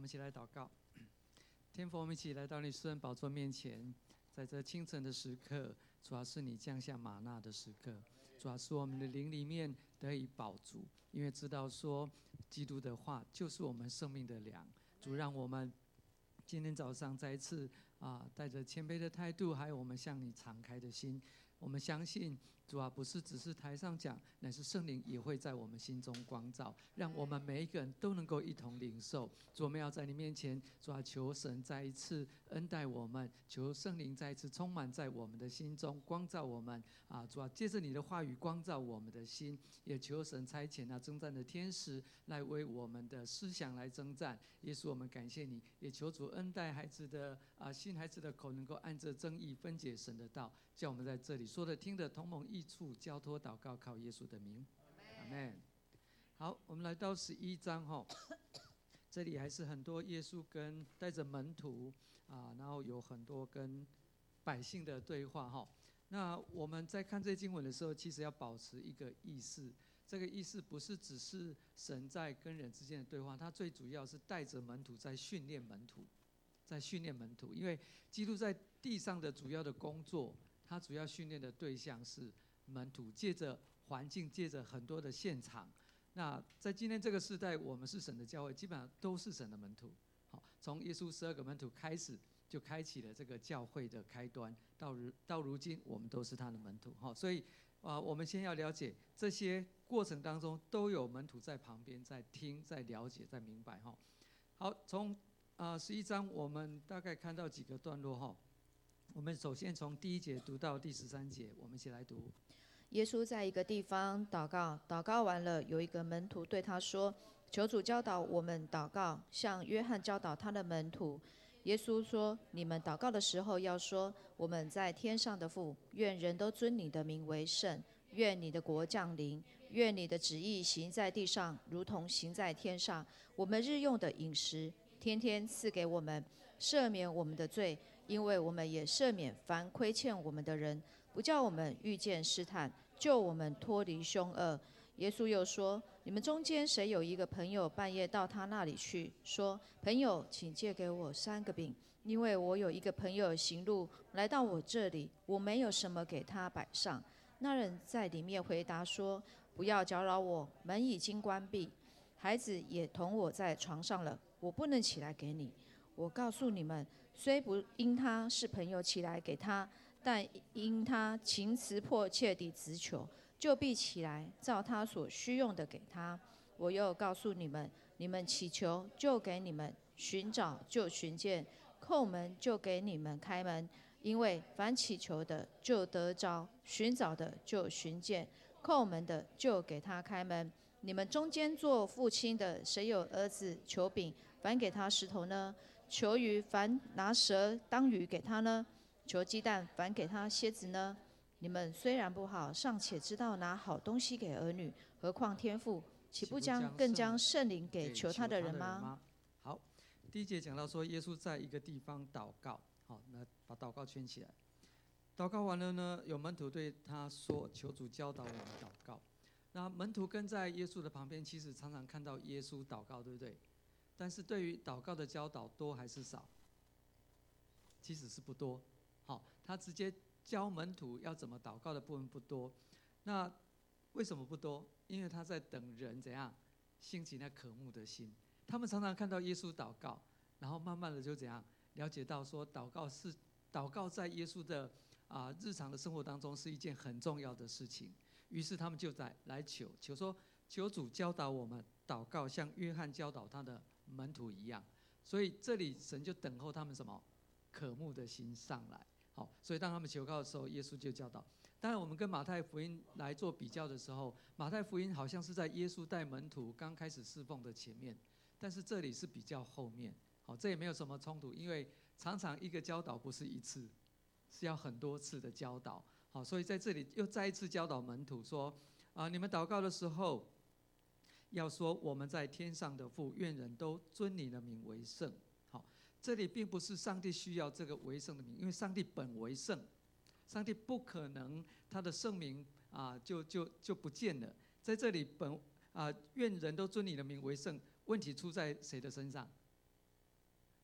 们一起来祷告。天父，我们一起来到你施恩宝座面前，在这清晨的时刻，主要是你降下玛纳的时刻，主要是我们的灵里面得以饱足，因为知道说基督的话就是我们生命的粮。主，让我们今天早上再一次带着谦卑的态度，还有我们向你敞开的心，我们相信主啊，不是只是台上讲，乃是圣灵也会在我们心中光照，让我们每一个人都能够一同领受。主，我们要在你面前，主啊，求神再一次恩待我们，求圣灵再一次充满在我们的心中，光照我们主啊，借着你的话语光照我们的心，也求神差遣征战的天使来为我们的思想来征战。耶稣，我们感谢你，也求主恩待孩子的信孩子的口，能够按着正义分解神的道，叫我们在这里说的听的同盟益处，交托祷告，靠耶稣的名，阿们。好，我们来到11章这里还是很多耶稣跟带着门徒然后有很多跟百姓的对话那我们在看这经文的时候，其实要保持一个意识，这个意思不是只是神在跟人之间的对话，他最主要是带着门徒在训练门徒，因为基督在地上的主要的工作，他主要训练的对象是门徒，借着环境，借着很多的现场。那在今天这个时代，我们是神的教会，基本上都是神的门徒。从耶稣12个门徒开始，就开启了这个教会的开端，到如今我们都是他的门徒。所以我们先要了解这些过程当中都有门徒在旁边，在听，在了解，在明白。好，从11章我们大概看到几个段落我们首先从第1节读到第13节，我们一起来读。 耶稣在一个地方祷告，祷告完了，有一个门徒对他说：“求主教导我们祷告，像约翰教导他的门徒。”耶稣说：“你们祷告的时候要说：我们在天上的父，愿人都尊你的名为圣，愿你的国降临，愿你的旨意行在地上，如同行在天上。我们日用的饮食，天天赐给我们，赦免我们的罪，因为我们也赦免凡亏欠我们的人，不叫我们遇见试探，救我们脱离凶恶。”耶稣又说：“你们中间谁有一个朋友半夜到他那里去，说：朋友，请借给我3个饼，因为我有一个朋友行路来到我这里，我没有什么给他摆上。那人在里面回答说：不要搅扰我，门已经关闭，孩子也同我在床上了，我不能起来给你。我告诉你们，虽不因他是朋友起来给他，但因他情辞迫切地直求，就必起来，照他所需用的给他。我又告诉你们，你们祈求，就给你们；寻找，就寻见；叩门，就给你们开门。因为凡祈求的，就得着；寻找的，就寻见；叩门的，就给他开门。你们中间做父亲的，谁有儿子求饼，反给他石头呢？求鱼，反拿蛇当鱼给他呢？求鸡蛋，反给他蝎子呢？你们虽然不好，尚且知道拿好东西给儿女，何况天父岂不更将圣灵给求他的人吗？ 好，第1节讲到说，耶稣在一个地方祷告，那把祷告圈起来。祷告完了呢，有门徒对他说：“求主教导我们祷告。”那门徒跟在耶稣的旁边，其实常常看到耶稣祷告，对不对？但是对于祷告的教导多还是少？其实是不多。他直接教门徒要怎么祷告的部分不多。那为什么不多？因为他在等人怎样兴起那渴慕的心。他们常常看到耶稣祷告，然后慢慢的就怎样了解到说，祷告在耶稣的日常的生活当中是一件很重要的事情。于是他们就来求说，求主教导我们祷告，像约翰教导他的门徒一样。所以这里神就等候他们什么？渴慕的心上来。所以当他们求告的时候，耶稣就教导。当然我们跟马太福音来做比较的时候，马太福音好像是在耶稣带门徒刚开始侍奉的前面，但是这里是比较后面。这也没有什么冲突，因为常常一个教导不是一次，是要很多次的教导。所以在这里又再一次教导门徒说，你们祷告的时候要说：我们在天上的父，愿人都尊你的名为圣。这里并不是上帝需要这个为圣的名，因为上帝本为圣，上帝不可能他的圣名就不见了。在这里愿人都尊你的名为圣，问题出在谁的身上？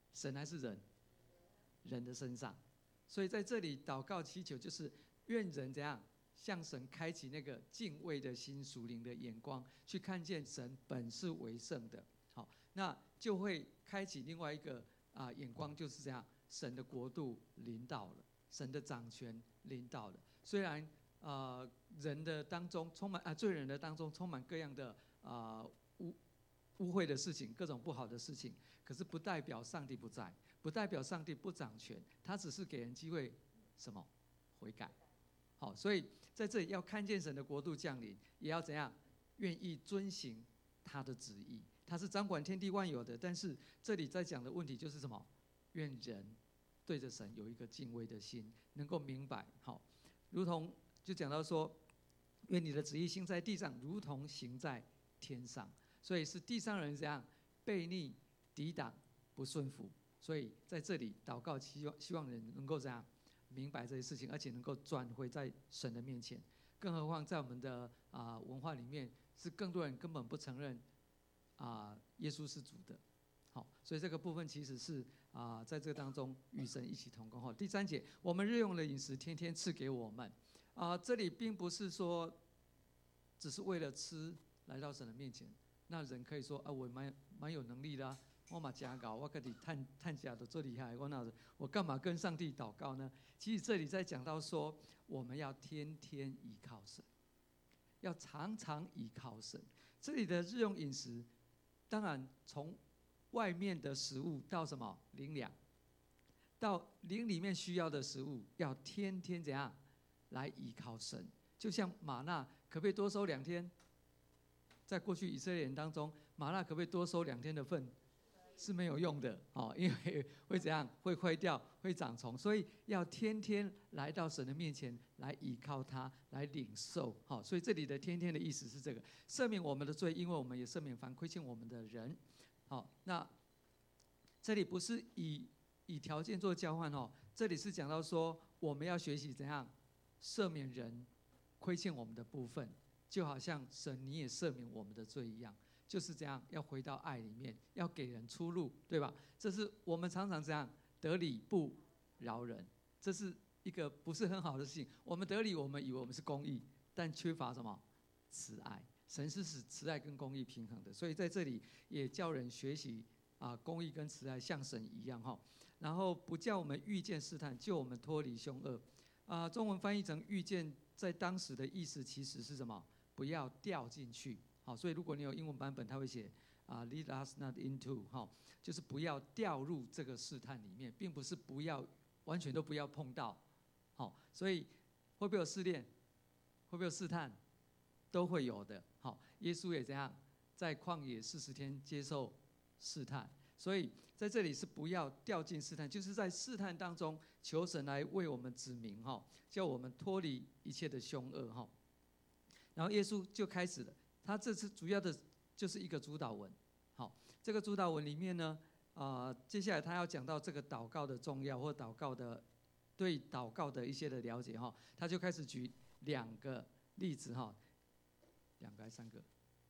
神还是人？人的身上。所以在这里祷告祈求，就是愿人怎样向神开启那个敬畏的心、属灵的眼光，去看见神本是为圣的。好，那就会开启另外一个眼光，就是这样，神的国度临到了，神的掌权临到了。虽然人的当中充满罪人的当中充满各样的污秽的事情，各种不好的事情，可是不代表上帝不在，不代表上帝不掌权，他只是给人机会什么悔改。好，所以在这里要看见神的国度降临，也要怎样愿意遵行他的旨意。他是掌管天地万有的，但是这里在讲的问题就是什么？愿人对着神有一个敬畏的心，能够明白。好，如同就讲到说，愿你的旨意行在地上，如同行在天上。所以是地上人怎样悖逆、抵挡、不顺服。所以在这里祷告，希望人能够怎样明白这些事情，而且能够转回在神的面前。更何况在我们的文化里面，是更多人根本不承认耶稣是主的。好，所以这个部分其实是在这个当中与神一起同工。好，第3节，我们日用的饮食天天赐给我们。这里并不是说只是为了吃来到神的面前。那人可以说我蛮有能力的我嘛加搞，我可以探假的最厉害，我干嘛跟上帝祷告呢？其实这里在讲到说，我们要天天依靠神，要常常依靠神。这里的日用饮食，当然从外面的食物到什么灵粮，到灵里面需要的食物，要天天怎样来依靠神。就像玛纳，可不可以多收2天？在过去以色列人当中，玛纳可不可以多收2天的份？是没有用的因为会怎样？会坏掉，会长虫。所以要天天来到神的面前，来依靠他，来领受。所以这里的天天的意思是这个，赦免我们的罪，因为我们也赦免凡亏欠我们的人。那这里不是以条件做交换这里是讲到说，我们要学习怎样赦免人亏欠我们的部分。就好像神你也赦免我们的罪一样，就是这样，要回到爱里面，要给人出路，对吧？这是我们常常这样，得理不饶人，这是一个不是很好的事情。我们得理，我们以为我们是公义，但缺乏什么？慈爱。神是使慈爱跟公义平衡的，所以在这里也叫人学习公义跟慈爱像神一样然后不叫我们遇见试探，救我们脱离凶恶。中文翻译成遇见，在当时的意思其实是什么？不要掉进去。所以如果你有英文版本，它会写lead us not into 就是不要掉入这个试探里面，并不是不要完全都不要碰到。所以会不会有试炼？会不会有试探？都会有的。耶稣也这样，在旷野40天接受试探。所以在这里是不要掉进试探，就是在试探当中求神来为我们指明叫我们脱离一切的凶恶然后耶稣就开始了，他这次主要的就是一个主导文。这个主导文里面呢，接下来他要讲到这个祷告的重要，或对祷告的一些的了解他就开始举2个例子2个还是3个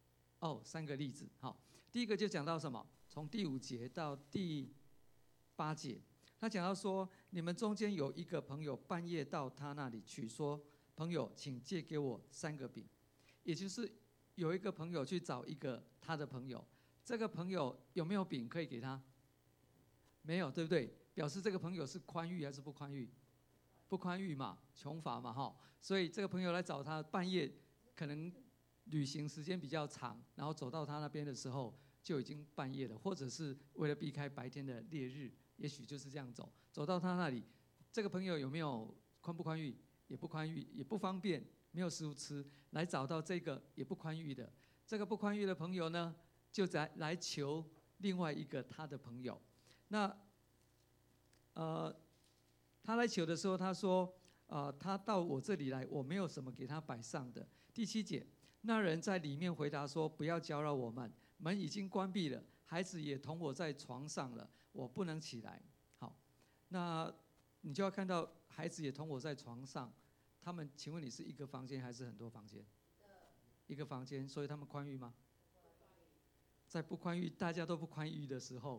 ？3个例子第一个就讲到什么？从第5节到第8节，他讲到说，你们中间有一个朋友半夜到他那里去，说：“朋友，请借给我3个饼。”也就是有一个朋友去找一个他的朋友，这个朋友有没有饼可以给他？没有，对不对？表示这个朋友是宽裕还是不宽裕？不宽裕嘛，穷乏嘛所以这个朋友来找他，半夜可能旅行时间比较长，然后走到他那边的时候就已经半夜了，或者是为了避开白天的烈日，也许就是这样走到他那里。这个朋友有没有宽不宽裕？也不宽裕，也不方便，没有食物吃，来找到这个也不宽裕的。这个不宽裕的朋友呢，就来求另外一个他的朋友。那他来求的时候，他说他到我这里来，我没有什么给他摆上的。第7节，那人在里面回答说：“不要搅扰我们，门已经关闭了，孩子也同我在床上了，我不能起来。”好，那你就要看到孩子也同我在床上，他们请问你是一个房间还是很多房间？一个房间，所以他们宽裕吗？在不宽裕，大家都不宽裕的时候，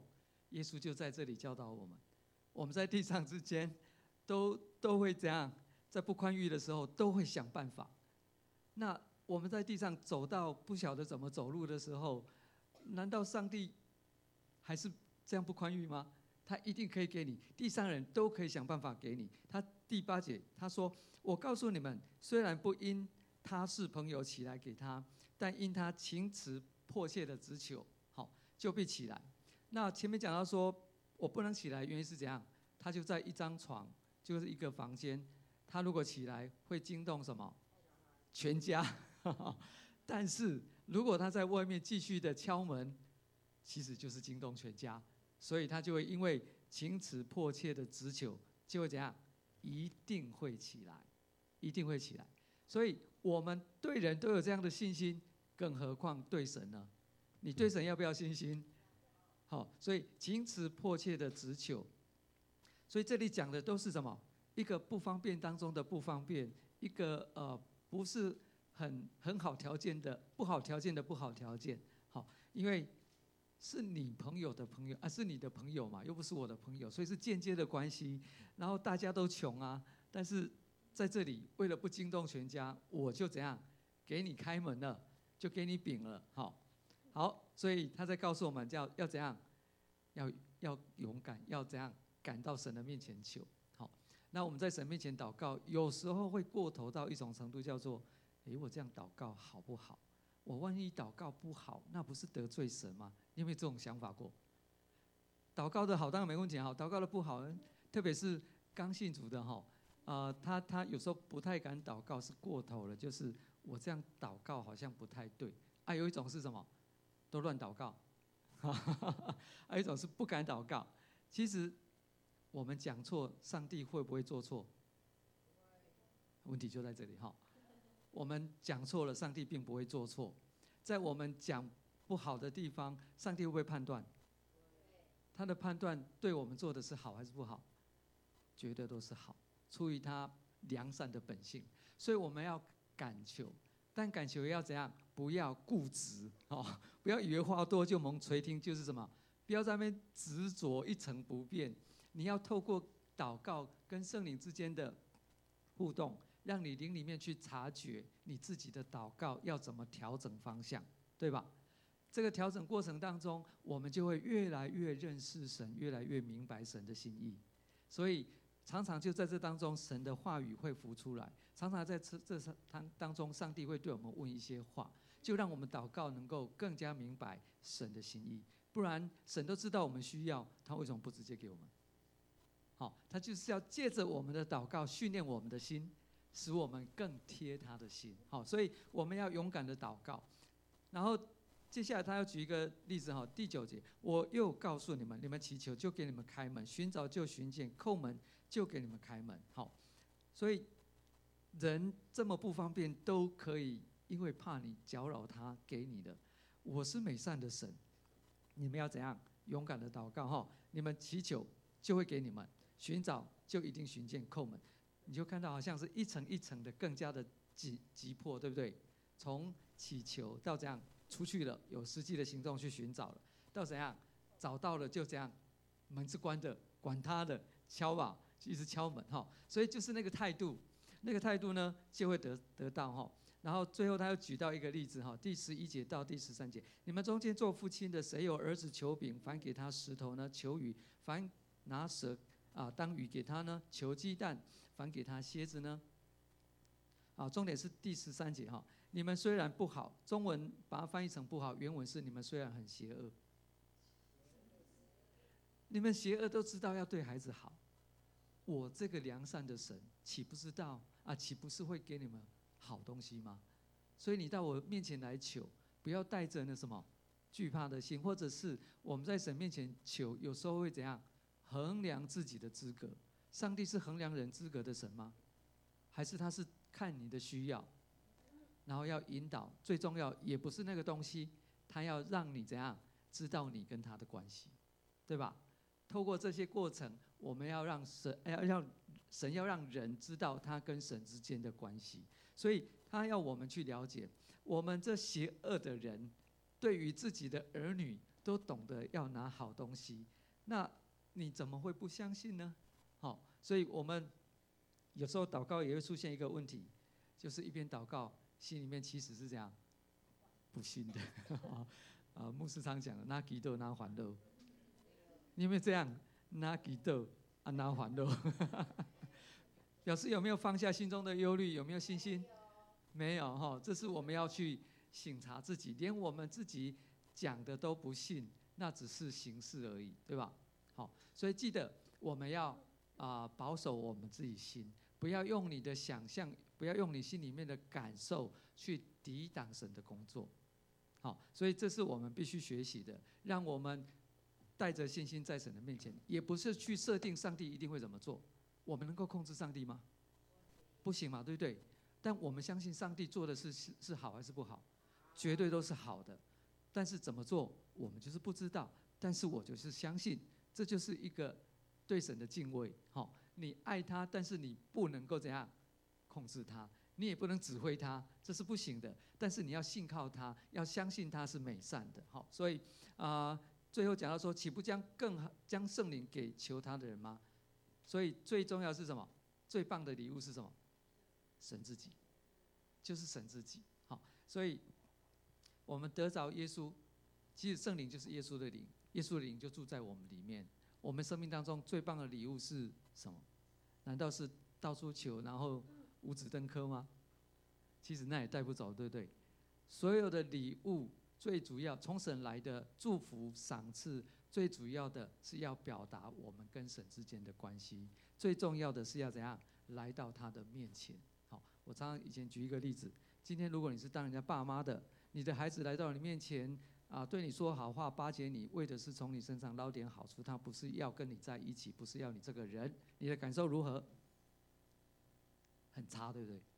耶稣就在这里教导我们。我们在地上之间都会这样，在不宽裕的时候都会想办法。那我们在地上走到不晓得怎么走路的时候，难道上帝还是这样不宽裕吗？他一定可以给你，地上人都可以想办法给你。他第8节他说：“我告诉你们，虽然不因他是朋友起来给他，但因他情辞迫切的直求，好就必起来。”那前面讲到说，我不能起来，原因是怎样？他就在一张床，就是一个房间。他如果起来，会惊动什么？全家。但是如果他在外面继续的敲门，其实就是惊动全家。所以他就会因为情辞迫切的直求，就会怎样？一定会起来，一定会起来。所以我们对人都有这样的信心，更何况对神呢？你对神要不要信心？好，所以情辞迫切的直求。所以这里讲的都是什么？一个不方便当中的不方便，一个不是很好条件的不好条件的不好条件。好，因为是你朋友的朋友啊，是你的朋友嘛，又不是我的朋友，所以是间接的关系。然后大家都穷啊，但是在这里为了不惊动全家，我就怎样给你开门了，就给你饼了。好，所以他在告诉我们要怎样，要勇敢，要怎样赶到神的面前求。好，那我们在神面前祷告，有时候会过头到一种程度，叫做，我这样祷告好不好？我万一祷告不好，那不是得罪神吗？你有没有这种想法过？祷告的好当然没问题，祷告的不好，特别是刚信主的他有时候不太敢祷告，是过头了，就是我这样祷告好像不太对。有一种是什么？都乱祷告。还有一种是不敢祷告。其实我们讲错，上帝会不会做错？问题就在这里我们讲错了，上帝并不会做错。在我们讲不好的地方，上帝会不会判断？他的判断对我们做的是好还是不好？绝对都是好，出于他良善的本性。所以我们要感求，但感求要怎样？不要固执不要以为话多就蒙垂听，就是什么？不要在那边执着一成不变。你要透过祷告跟圣灵之间的互动，让你灵里面去察觉你自己的祷告要怎么调整方向，对吧？这个调整过程当中，我们就会越来越认识神，越来越明白神的心意。所以常常就在这当中，神的话语会浮出来。常常在这当中，上帝会对我们问一些话，就让我们祷告能够更加明白神的心意。不然神都知道我们需要，他为什么不直接给我们？他就是要借着我们的祷告训练我们的心，使我们更贴他的心。所以我们要勇敢的祷告。然后接下来他要举一个例子第9节，我又告诉你们，你们祈求就给你们开门，寻找就寻见，叩门就给你们开门。所以人这么不方便都可以，因为怕你搅扰他给你的。我是美善的神，你们要怎样勇敢的祷告你们祈求就会给你们，寻找就一定寻见，叩门你就看到好像是一层一层的更加的急迫，对不对？从祈求到这样出去了，有实际的行动去寻找了，到怎样找到了就这样，门是关的，管他的，敲吧，一直敲门所以就是那个态度，那个态度呢就会得到然后最后他又举到一个例子第11节到第13节，你们中间做父亲的，谁有儿子求饼，反给他石头呢？求鱼，反拿蛇当鱼给他呢？求鸡蛋，反给他蝎子呢？重点是第13节你们虽然不好，中文把它翻译成不好，原文是你们虽然很邪恶。你们邪恶都知道要对孩子好，我这个良善的神岂不知道岂不是会给你们好东西吗？所以你到我面前来求，不要带着那什么惧怕的心，或者是我们在神面前求，有时候会怎样衡量自己的资格？上帝是衡量人资格的神吗？还是他是看你的需要，然后要引导？最重要也不是那个东西，他要让你怎样知道你跟他的关系，对吧？透过这些过程，我们要让神要让人知道他跟神之间的关系，所以他要我们去了解，我们这邪恶的人对于自己的儿女都懂得要拿好东西， 那你怎么会不相信呢？好，所以我们有时候祷告也会出现一个问题，就是一边祷告，心里面其实是这样不信的。牧师常讲的，拿基督拿还肉，你有没有这样？拿基督拿还肉，表示有没有放下心中的忧虑？有没有信心？没有哈，这是我们要去省察自己，连我们自己讲的都不信，那只是形式而已，对吧？好，所以记得我们要保守我们自己心，不要用你的想象，不要用你心里面的感受去抵挡神的工作。好，所以这是我们必须学习的，让我们带着信心在神的面前，也不是去设定上帝一定会怎么做。我们能够控制上帝吗？不行嘛，对不对？但我们相信上帝做的是好还是不好？绝对都是好的。但是怎么做，我们就是不知道。但是我就是相信，这就是一个对神的敬畏。好，你爱他，但是你不能够怎样控制他，你也不能指挥他，这是不行的。但是你要信靠他，要相信他是美善的。好，所以最后讲到说，岂不将圣灵给求他的人吗？所以最重要是什么？最棒的礼物是什么？神自己，就是神自己。好，所以我们得着耶稣，其实圣灵就是耶稣的灵，耶稣的灵就住在我们里面。我们生命当中最棒的礼物是什么？难道是到处求，然后五子登科吗？其实那也带不走，对不对？所有的礼物最主要从神来的祝福赏赐，最主要的是要表达我们跟神之间的关系。最重要的是要怎样来到他的面前。好，我常常以前举一个例子，今天如果你是当人家爸妈的，你的孩子来到你面前对你说好话，巴结你，为的是从你身上捞点好处，他不是要跟你在一起，不是要你这个人，你的感受如何？很差，对不对？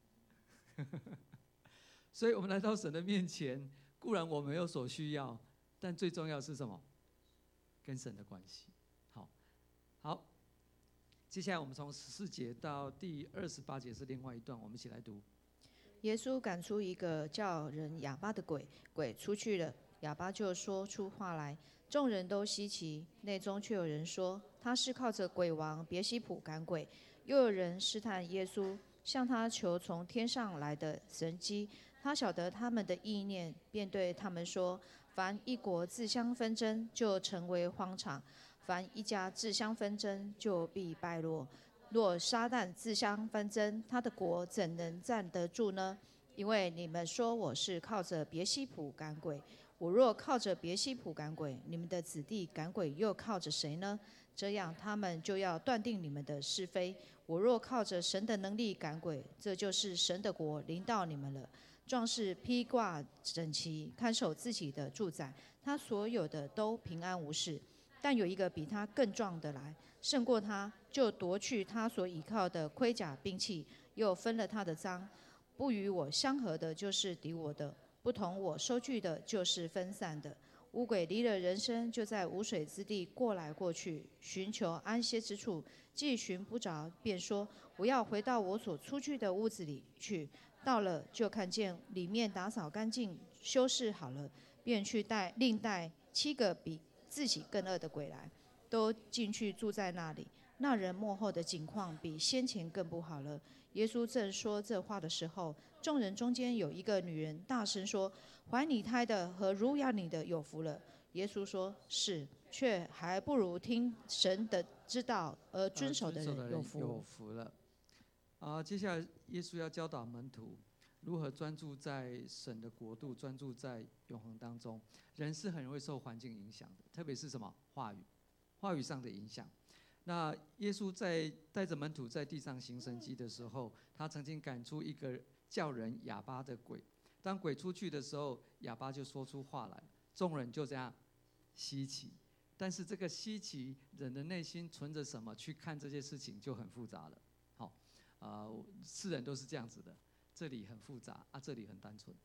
所以我们来到神的面前，固然我们有所需要，但最重要是什么？跟神的关系。好，接下来我们从14节到第28节是另外一段，我们一起来读。 耶稣赶出一个叫人哑巴的鬼，鬼出去了，哑巴就说出话来，众人都稀奇，内中却有人说他是靠着鬼王别西卜赶鬼。又有人试探耶稣，向他求从天上来的神迹。他晓得他们的意念，便对他们说：凡一国自相纷争，就成为荒场；凡一家自相纷争，就必败落。若撒旦自相纷争，他的国怎能站得住呢？因为你们说我是靠着别西卜赶鬼，我若靠着别西卜赶鬼，你们的子弟赶鬼又靠着谁呢？这样他们就要断定你们的是非。我若靠着神的能力赶鬼，这就是神的国临到你们了。壮士披挂整齐，看守自己的住宅，他所有的都平安无事。但有一个比他更壮的来，胜过他，就夺去他所倚靠的盔甲兵器，又分了他的赃。不与我相合的，就是敌我的；不同我收据的，就是分散的。污鬼离了人身，就在无水之地过来过去，寻求安歇之处。既寻不着，便说：我要回到我所出去的屋子里去。到了，就看见里面打扫干净，修饰好了，便去另带7个比自己更恶的鬼来，都进去住在那里。那人末后的景况比先前更不好了。耶稣正说这话的时候，众人中间有一个女人大声说：怀你胎的和乳养你的有福了。耶稣说：是，却还不如听神的知道而遵守的人有福了。接下来耶稣要教导门徒如何专注在神的国度，专注在永恒当中。人是很容易受环境影响的，特别是什么话语上的影响。那耶稣在带着门徒在地上行神迹的时候，他曾经赶出一个叫人哑巴的鬼。当鬼出去的时候，哑巴就说出话来，众人就这样稀奇。但是这个稀奇，人的内心存着什么去看这些事情就很复杂了。世人都是这样子的，这里很复杂这里很单纯。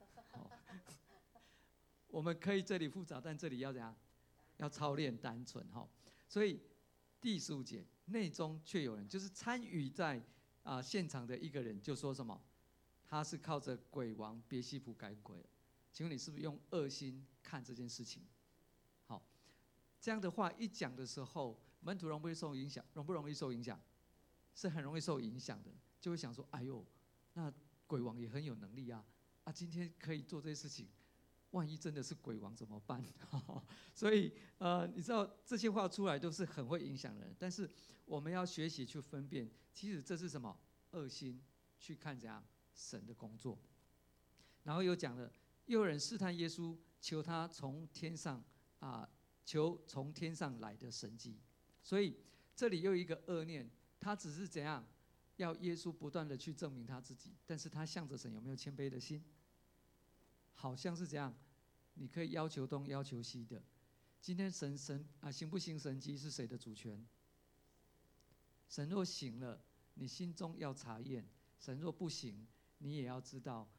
我们可以这里复杂，但这里要怎样？要操练单纯。所以第15节，内中却有人，就是参与在现场的一个人，就说什么？他是靠着鬼王别西卜赶鬼。请问你是不是用恶心看这件事情？好， 这样的话一讲的时候，门徒容不容易受影响？容不容易受影响？是很容易受影响的，就会想说：哎呦，那鬼王也很有能力啊！今天可以做这些事情，万一真的是鬼王怎么办？所以你知道这些话出来都是很会影响人，但是我们要学习去分辨，其实这是什么恶心去看怎样神的工作。然后又讲了，又有人试探耶稣，求他从天上求从天上来的神迹。所以这里又一个恶念，他只是怎样要耶稣不断的去证明他自己，但是他向着神有没有谦卑的心？好像是这样，你可以要求东要求西的。今天神行不行神迹是谁的主权？神若行了，你心中要查验；神若不行，你也要知道。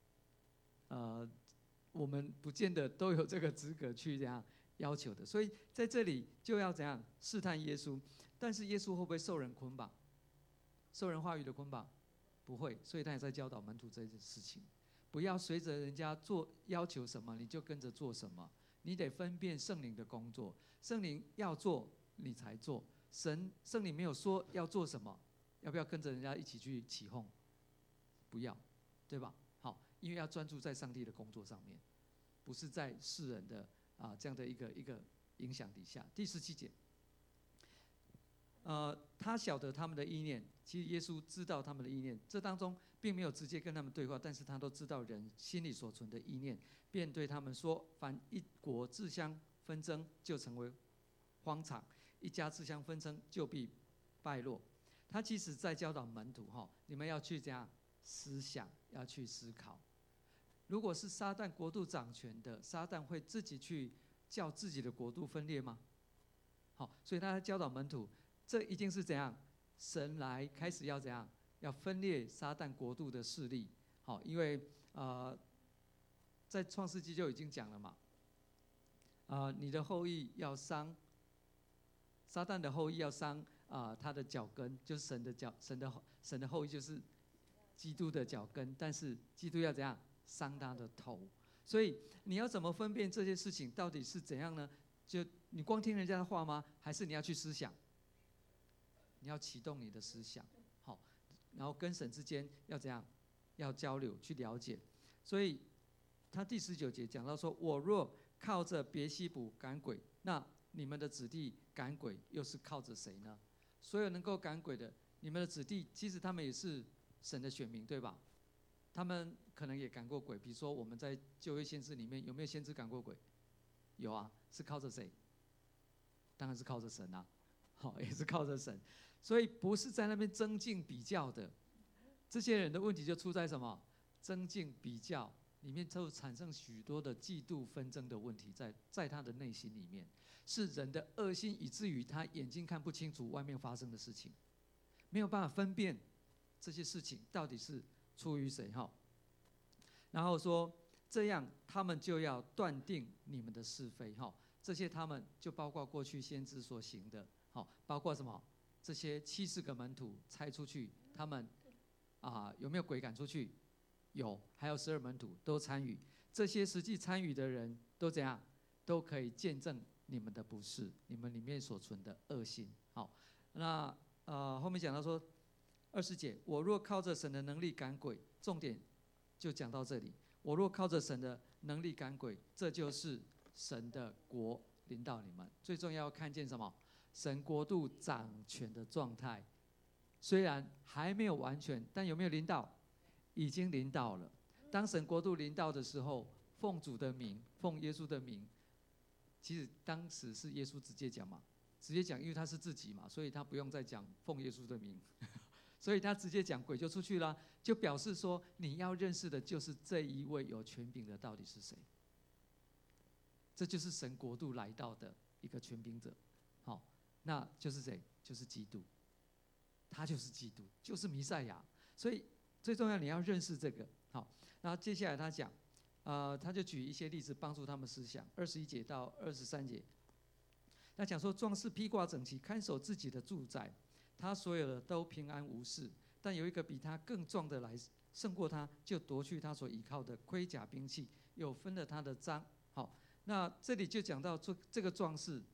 我们不见得都有这个资格去这样要求的，所以在这里就要怎样试探耶稣。但是耶稣会不会受人捆绑？受人话语的捆绑？不会，所以他也在教导门徒这件事情。不要随着人家做要求什么你就跟着做什么，你得分辨圣灵的工作。圣灵要做你才做，圣灵没有说要做什么，要不要跟着人家一起去起哄？不要，对吧？好，因为要专注在上帝的工作上面，不是在世人的这样的一个影响底下。第17节，他晓得他们的意念，其实耶稣知道他们的意念，这当中并没有直接跟他们对话，但是他都知道人心里所存的意念，便对他们说：凡一国自相纷争，就成为荒场；一家自相纷争，就必败落。他其实在教导门徒你们要去这样思想，要去思考。如果是撒旦国度掌权的，撒旦会自己去叫自己的国度分裂吗？好，所以他教导门徒，这一定是怎样？神来开始要怎样？要分裂撒旦国度的势力。好，因为在创世纪就已经讲了嘛，你的后裔要伤，撒旦的后裔要伤他的脚跟，就是神的后裔就是基督的脚跟，但是基督要怎样伤他的头？所以你要怎么分辨这些事情到底是怎样呢？就你光听人家的话吗？还是你要去思想？你要启动你的思想，好，然后跟神之间要怎样？要交流，去了解。所以他第19节讲到说：我若靠着别西卜赶鬼，那你们的子弟赶鬼又是靠着谁呢？所有能够赶鬼的，你们的子弟，其实他们也是神的选民，对吧？他们可能也赶过鬼。比如说我们在旧约先知里面，有没有先知赶过鬼？有啊，是靠着谁？当然是靠着神啊，好，也是靠着神。所以不是在那边增进比较的。这些人的问题就出在什么？增进比较里面就产生许多的嫉妒纷争的问题，在他的内心里面，是人的恶心，以至于他眼睛看不清楚外面发生的事情，没有办法分辨这些事情到底是出于谁。然后说这样他们就要断定你们的是非。这些他们就包括过去先知所行的，包括什么？这些70个门徒猜出去，他们有没有鬼赶出去？有，还有12门徒都参与。这些实际参与的人都怎样？都可以见证你们的不是，你们里面所存的恶心。好，那后面讲到说20节，我若靠着神的能力赶鬼，重点就讲到这里。我若靠着神的能力赶鬼，这就是神的国临到你们。最重要看见什么？神国度掌权的状态，虽然还没有完全，但有没有临到？已经临到了。当神国度临到的时候，奉主的名，奉耶稣的名，其实当时是耶稣直接讲嘛，直接讲，因为他是自己嘛，所以他不用再讲奉耶稣的名，所以他直接讲鬼就出去了，就表示说你要认识的就是这一位有权柄的到底是谁。这就是神国度来到的一个权柄者。好，那就是谁？就是基督，他就是基督，就是弥赛亚。所以最重要你要认识这个。好，那接下来他讲，他就举一些例子帮助他们思想。21节到23节，他讲说，壮士披挂整齐，看守自己的住宅，他所有的都平安无事。但有一个比他更壮的来，胜过他，就夺去他所依靠的盔甲兵器，又分了他的赃。好，那这里就讲到这个壮士，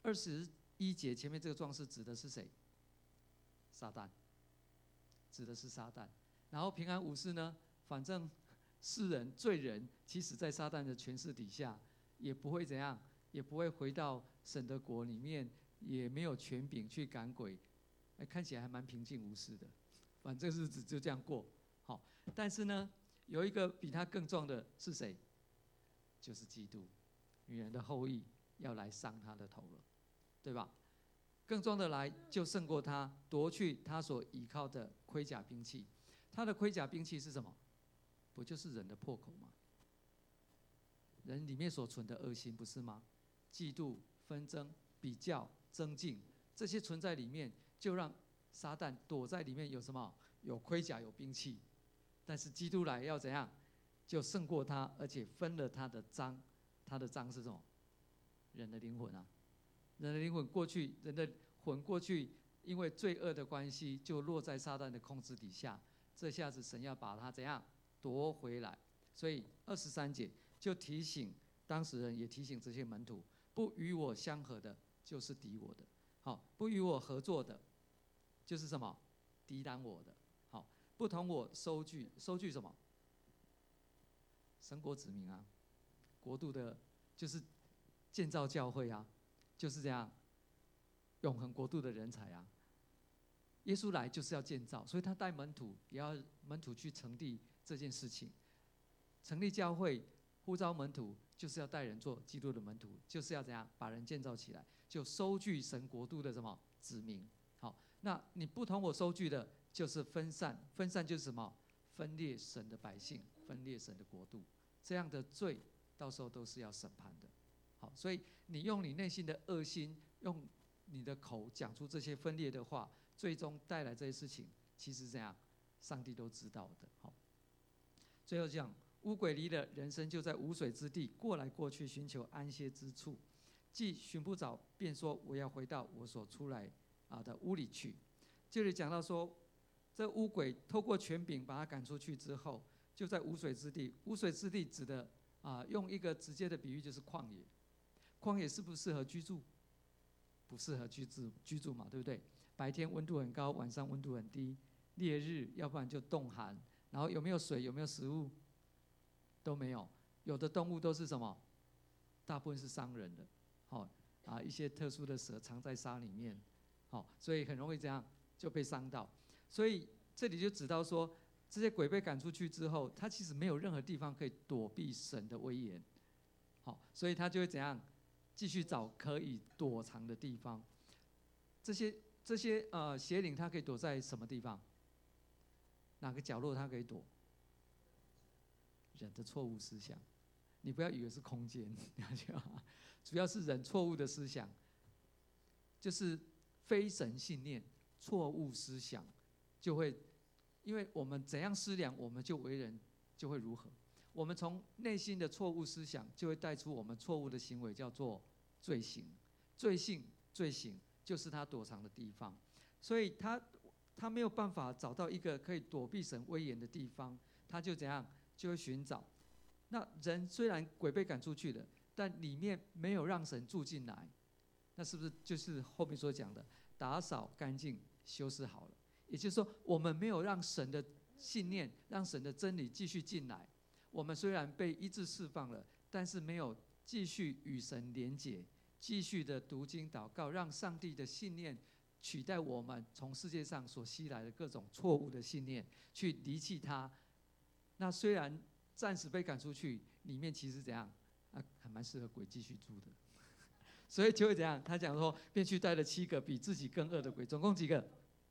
21节前面这个壮士指的是谁？撒旦，指的是撒旦。然后平安无事呢，反正世人罪人，其实在撒旦的权势底下，也不会怎样，也不会回到神的国里面，也没有权柄去赶鬼，看起来还蛮平静无事的，反正日子就这样过。好，但是呢，有一个比他更重的是谁？就是基督，女人的后裔要来伤他的头了，对吧？更重的来就胜过他，夺去他所依靠的盔甲兵器。他的盔甲兵器是什么？不就是人的破口吗？人里面所存的恶心，不是吗？嫉妒、纷争、比较、争竞，这些存在里面，就让撒旦躲在里面。有什么？有盔甲，有兵器。但是基督来要怎样？就胜过他，而且分了他的赃。他的赃是什么？人的灵魂啊！人的灵魂过去，人的魂过去，因为罪恶的关系，就落在撒旦的控制底下。这下子神要把他怎样夺回来？所以23节就提醒当时人，也提醒这些门徒：不与我相合的，就是敌我的；好，不与我合作的，就是什么？抵挡我的。好，不同我收据，收据什么？神国子民啊，国度的，就是建造教会啊，就是这样，永恒国度的人才啊。耶稣来就是要建造，所以他带门徒，也要门徒去成立这件事情。成立教会，呼召门徒，就是要带人做基督的门徒，就是要怎样把人建造起来，就收据神国度的什么子民。好，那你不同我收据的，就是分散，分散就是什么？分裂神的百姓，分裂神的国度，这样的罪，到时候都是要审判的。好，所以你用你内心的恶心，用你的口讲出这些分裂的话，最终带来这些事情，其实这样，上帝都知道的。好，最后讲，污鬼离了，人生就在无水之地过来过去，寻求安歇之处。既寻不着，便说我要回到我所出来的屋里去。这里讲到说，这污鬼透过权柄把他赶出去之后，就在无水之地。无水之地指的用一个直接的比喻就是旷野。旷野适不适合居住？不适合居住嘛，对不对？白天温度很高，晚上温度很低，烈日，要不然就冻寒。然后有没有水？有没有食物？都没有。有的动物都是什么？大部分是伤人的，一些特殊的蛇藏在沙里面，所以很容易这样就被伤到。所以这里就指到说，这些鬼被赶出去之后，他其实没有任何地方可以躲避神的威严，所以他就会怎样？继续找可以躲藏的地方。这些邪灵，它可以躲在什么地方？哪个角落它可以躲？人的错误思想，你不要以为是空间，主要是人错误的思想，就是非神信念、错误思想，就会，因为我们怎样思量，我们就为人就会如何。我们从内心的错误思想，就会带出我们错误的行为，叫做罪行。罪行就是他躲藏的地方，所以他没有办法找到一个可以躲避神威严的地方，他就怎样？就会寻找。那人虽然鬼被赶出去了，但里面没有让神住进来，那是不是就是后面所讲的打扫干净、修饰好了？也就是说，我们没有让神的信念、让神的真理继续进来。我们虽然被医治释放了，但是没有继续与神连结，继续的读经祷告，让上帝的信念取代我们从世界上所吸来的各种错误的信念，去离弃它。那虽然暂时被赶出去，里面其实怎样？还蛮适合鬼继续住的。所以就会怎样？他讲说，便去带了7个比自己更恶的鬼，总共几个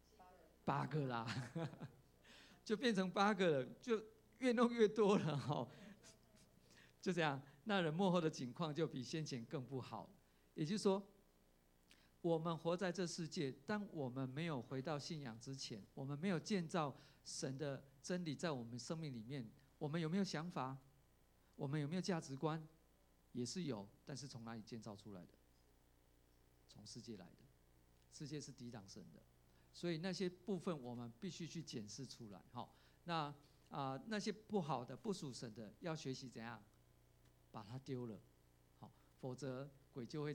？8个啦，就变成8个了，就越弄越多了就这样，那人末后的境况就比先前更不好。也就是说，我们活在这世界，当我们没有回到信仰之前，我们没有建造神的真理在我们生命里面，我们有没有想法？我们有没有价值观？也是有，但是从哪里建造出来的？从世界来的。世界是抵挡神的，所以那些部分我们必须去检视出来。那些不好的、不属神的，要学习怎样把它丢了。否则鬼就会怎样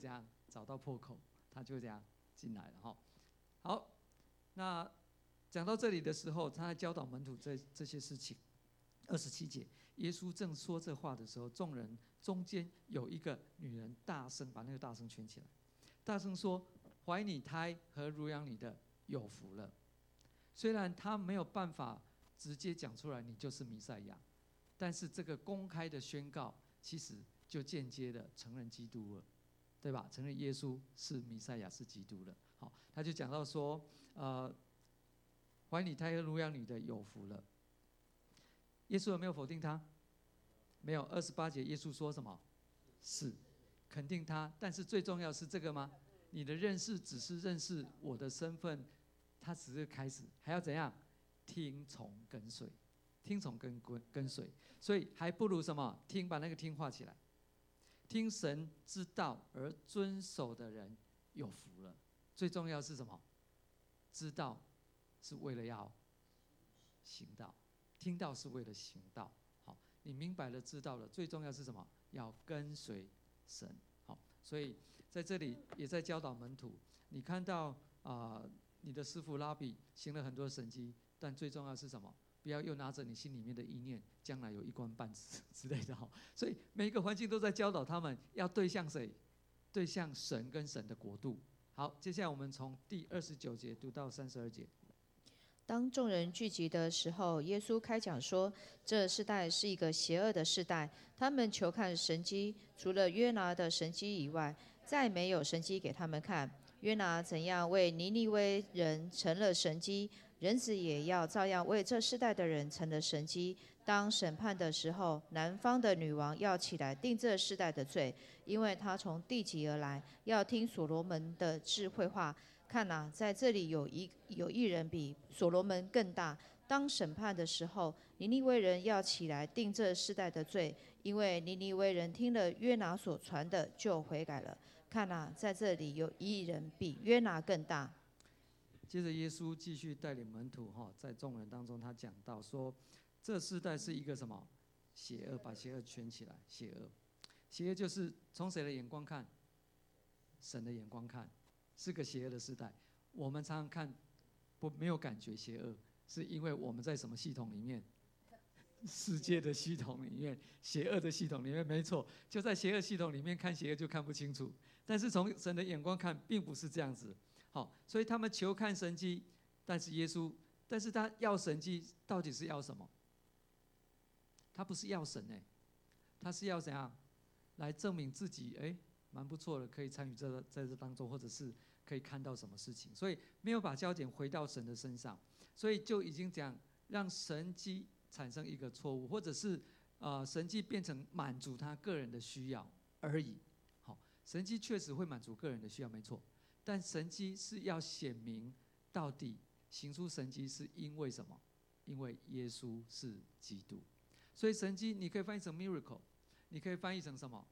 找到破口，他就这样进来了哈。好，那讲到这里的时候，他在教导门徒这些事情。27节，耶稣正说这话的时候，众人中间有一个女人大声把那个大声圈起来，大声说：“怀你胎和乳养你的有福了。”虽然他没有办法直接讲出来你就是弥赛亚，但是这个公开的宣告，其实就间接的承认基督了，对吧？承认耶稣是弥赛亚，是基督了。好，他就讲到说，怀你胎和乳养你的有福了。耶稣有没有否定他？没有。28节，耶稣说什么？是，肯定他。但是最重要是这个吗？你的认识只是认识我的身份，他只是开始，还要怎样？听从跟随，听从跟随。所以还不如什么？听，把那个听画起来。听神之道而遵守的人有福了。最重要是什么？知道是为了要行道。听到是为了行道，好，你明白了，知道了，最重要是什么？要跟随神，好，所以在这里也在教导门徒。你看到你的师傅拉比行了很多神迹，但最重要是什么？不要又拿着你心里面的意念，将来有一官半职之类的，好，所以每一个环境都在教导他们要对向谁？对向神跟神的国度。好，接下来我们从第29节读到32节。 当众人聚集的时候，耶稣开讲说：“这世代是一个邪恶的世代，他们求看神迹，除了约拿的神迹以外，再没有神迹给他们看。约拿怎样为尼尼微人成了神迹，人子也要照样为这世代的人成了神迹。当审判的时候，南方的女王要起来定这世代的罪，因为她从地极而来，要听所罗门的智慧话。看啊，在这里有一人比所罗门更大。当审判的时候，尼尼微人要起来定这世代的罪，因为尼尼微人听了约拿所传的就悔改了。看啊，在这里有一人比约拿更大。” 接着耶稣继续带领门徒在众人当中，他讲到说，这世代是一个什么？邪恶，把邪恶圈起来。邪恶，邪恶就是从谁的眼光看？神的眼光看。是个邪恶的时代，我们常常看没有感觉邪恶，是因为我们在什么系统里面？世界的系统里面，邪恶的系统里面，没错，就在邪恶系统里面看邪恶就看不清楚。但是从神的眼光看，并不是这样子。好，所以他们求看神迹，但是他要神迹，到底是要什么？他不是要神他是要怎样来证明自己？蛮不错的，可以参与在这当中，或者是可以看到什么事情，所以没有把焦点回到神的身上，所以就已经讲让神迹产生一个错误，或者是神迹变成满足他个人的需要而已。好，神迹确实会满足个人的需要，没错，但神迹是要显明到底行出神迹是因为什么？因为耶稣是基督，所以神迹你可以翻译成 miracle， 你可以翻译成什么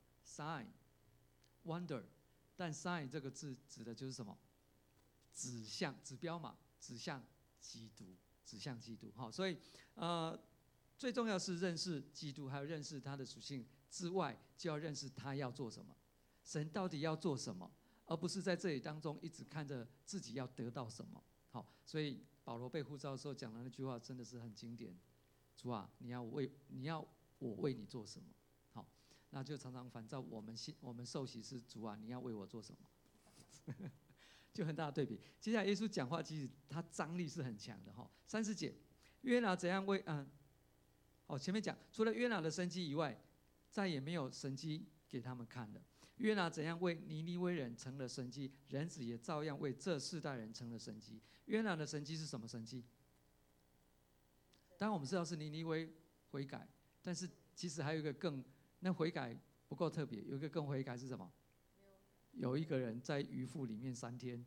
sign。Wonder， 但 sign 这个字指的就是什么？指标嘛，指向基督，指向基督。好，所以最重要是认识基督，还有认识他的属性之外，就要认识他要做什么，神到底要做什么，而不是在这里当中一直看着自己要得到什么。好，所以保罗被呼召的时候讲的那句话真的是很经典：主啊，你要我为你做什么？那就常常反照我们受洗是主啊，你要为我做什么？就很大的对比。接下来耶稣讲话，其实他张力是很强的30节，约拿怎样为前面讲除了约拿的神迹以外，再也没有神迹给他们看了。约拿怎样为尼尼微人成了神迹，人子也照样为这世代人成了神迹。约拿的神迹是什么神迹？当然我们知道是尼尼微悔改，但是其实还有一个那悔改不够特别，有一个更悔改是什么？有一个人在鱼腹里面3天。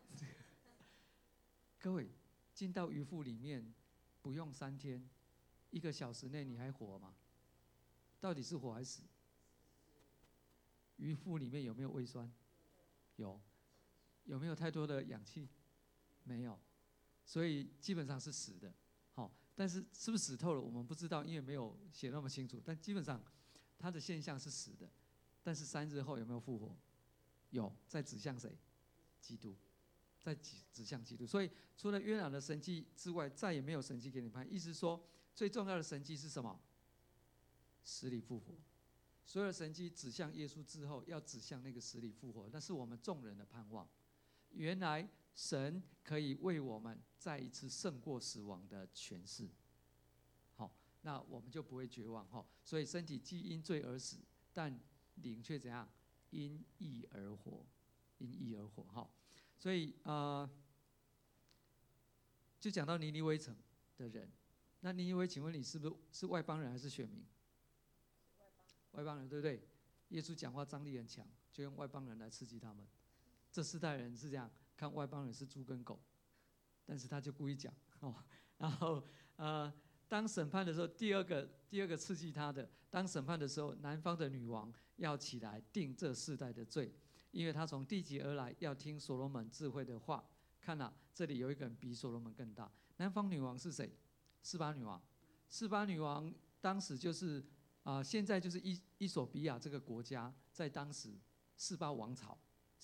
各位进到鱼腹里面不用3天，1个小时内你还活吗？到底是活还是死？鱼腹里面有没有胃酸？有。有没有太多的氧气？没有。所以基本上是死的。但是是不是死透了我们不知道，因为没有写那么清楚。但基本上它的现象是死的，但是3日后有没有复活？ 有，在指向谁？基督，在指向基督。所以除了约拿的神迹之外，再也没有神迹给你看。意思说，最重要的神迹是什么？死里复活。所有的神迹指向耶稣之后，要指向那个死里复活，那是我们众人的盼望。原来神可以为我们再一次胜过死亡的权势。好，那我们就不会绝望。所以身体既因罪而死，但灵却怎样？因义而活，因义而活。所以就讲到尼尼微城的人。那尼尼微，请问你是不是外邦人还是选民？外邦人，对不对？耶稣讲话张力很强，就用外邦人来刺激他们。这世代人是这样看外邦人是猪跟狗，但是他就故意讲。然后当审判的时候，第二个刺激他的，当审判的时候，南方的女王要起来定这世代的罪，因为她从地极而来，要听所罗门智慧的话。看这里有一个人比所罗门更大。南方女王是谁？示巴女王。示巴女王当时就是现在就是伊索比亚这个国家，在当时示巴王朝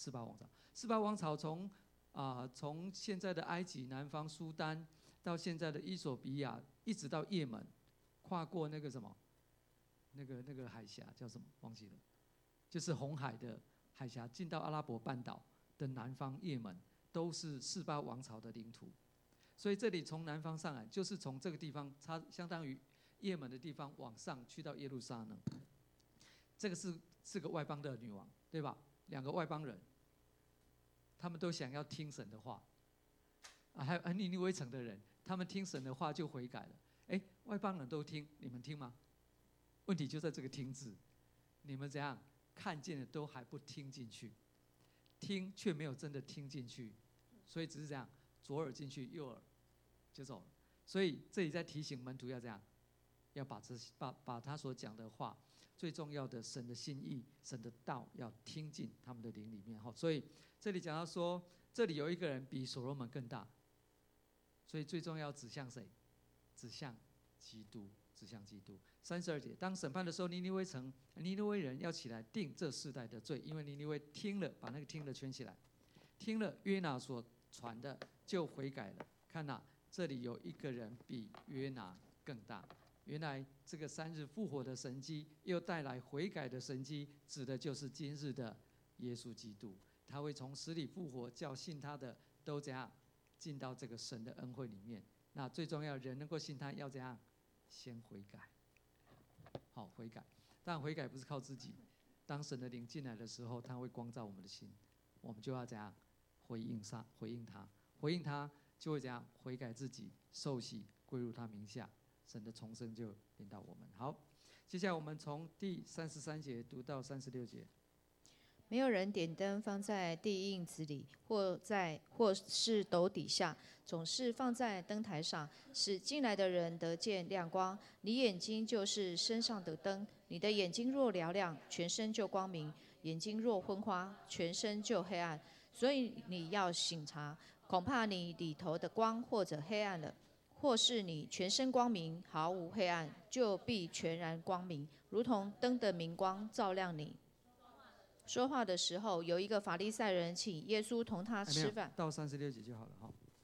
从现在的埃及南方苏丹到现在的伊索比亚，一直到也门，跨过那个什么，那个海峡叫什么忘记了，就是红海的海峡，进到阿拉伯半岛的南方也门，都是示巴王朝的领土。所以这里从南方上来，就是从这个地方，它相当于也门的地方往上去到耶路撒冷。这个是个外邦的女王，对吧？两个外邦人，他们都想要听神的话。还有尼尼微城的人，他们听神的话就悔改了。外邦人都听，你们听吗？问题就在这个听字，你们怎样看见了都还不听进去，听却没有真的听进去，所以只是这样，左耳进去，右耳就走了。所以这里在提醒门徒要这样，要把他所讲的话，最重要的神的心意、神的道，要听进他们的灵里面。所以这里讲到说，这里有一个人比所罗门更大，所以最重要指向谁？指向基督，指向基督。32节，当审判的时候，尼尼微人要起来定这世代的罪，因为尼尼微听了，把那个听了圈起来，听了约拿所传的就悔改了。看这里有一个人比约拿更大。原来这个3日复活的神迹，又带来悔改的神迹，指的就是今日的耶稣基督。他会从死里复活，叫信他的都怎样进到这个神的恩惠里面。那最重要，人能够信他，要怎样？先悔改。好，悔改。但悔改不是靠自己。当神的灵进来的时候，他会光照我们的心，我们就要怎样回应他，就会怎样悔改自己，受洗归入他名下，神的重生就临到我们。好，接下来我们从第33节读到36节。 没有人点灯放在地印子里，或是斗底下，总是放在灯台上，使进来的人得见亮光。你眼睛就是身上的灯，你的眼睛若嘹亮，全身就光明；眼睛若昏花，全身就黑暗。所以你要省察，恐怕你里头的光或者黑暗了，或是你全身光明，毫无黑暗，就必全然光明，如同灯的明光照亮你。说话的时候，有一个法利赛人请耶稣同他吃饭。 到36节就好了。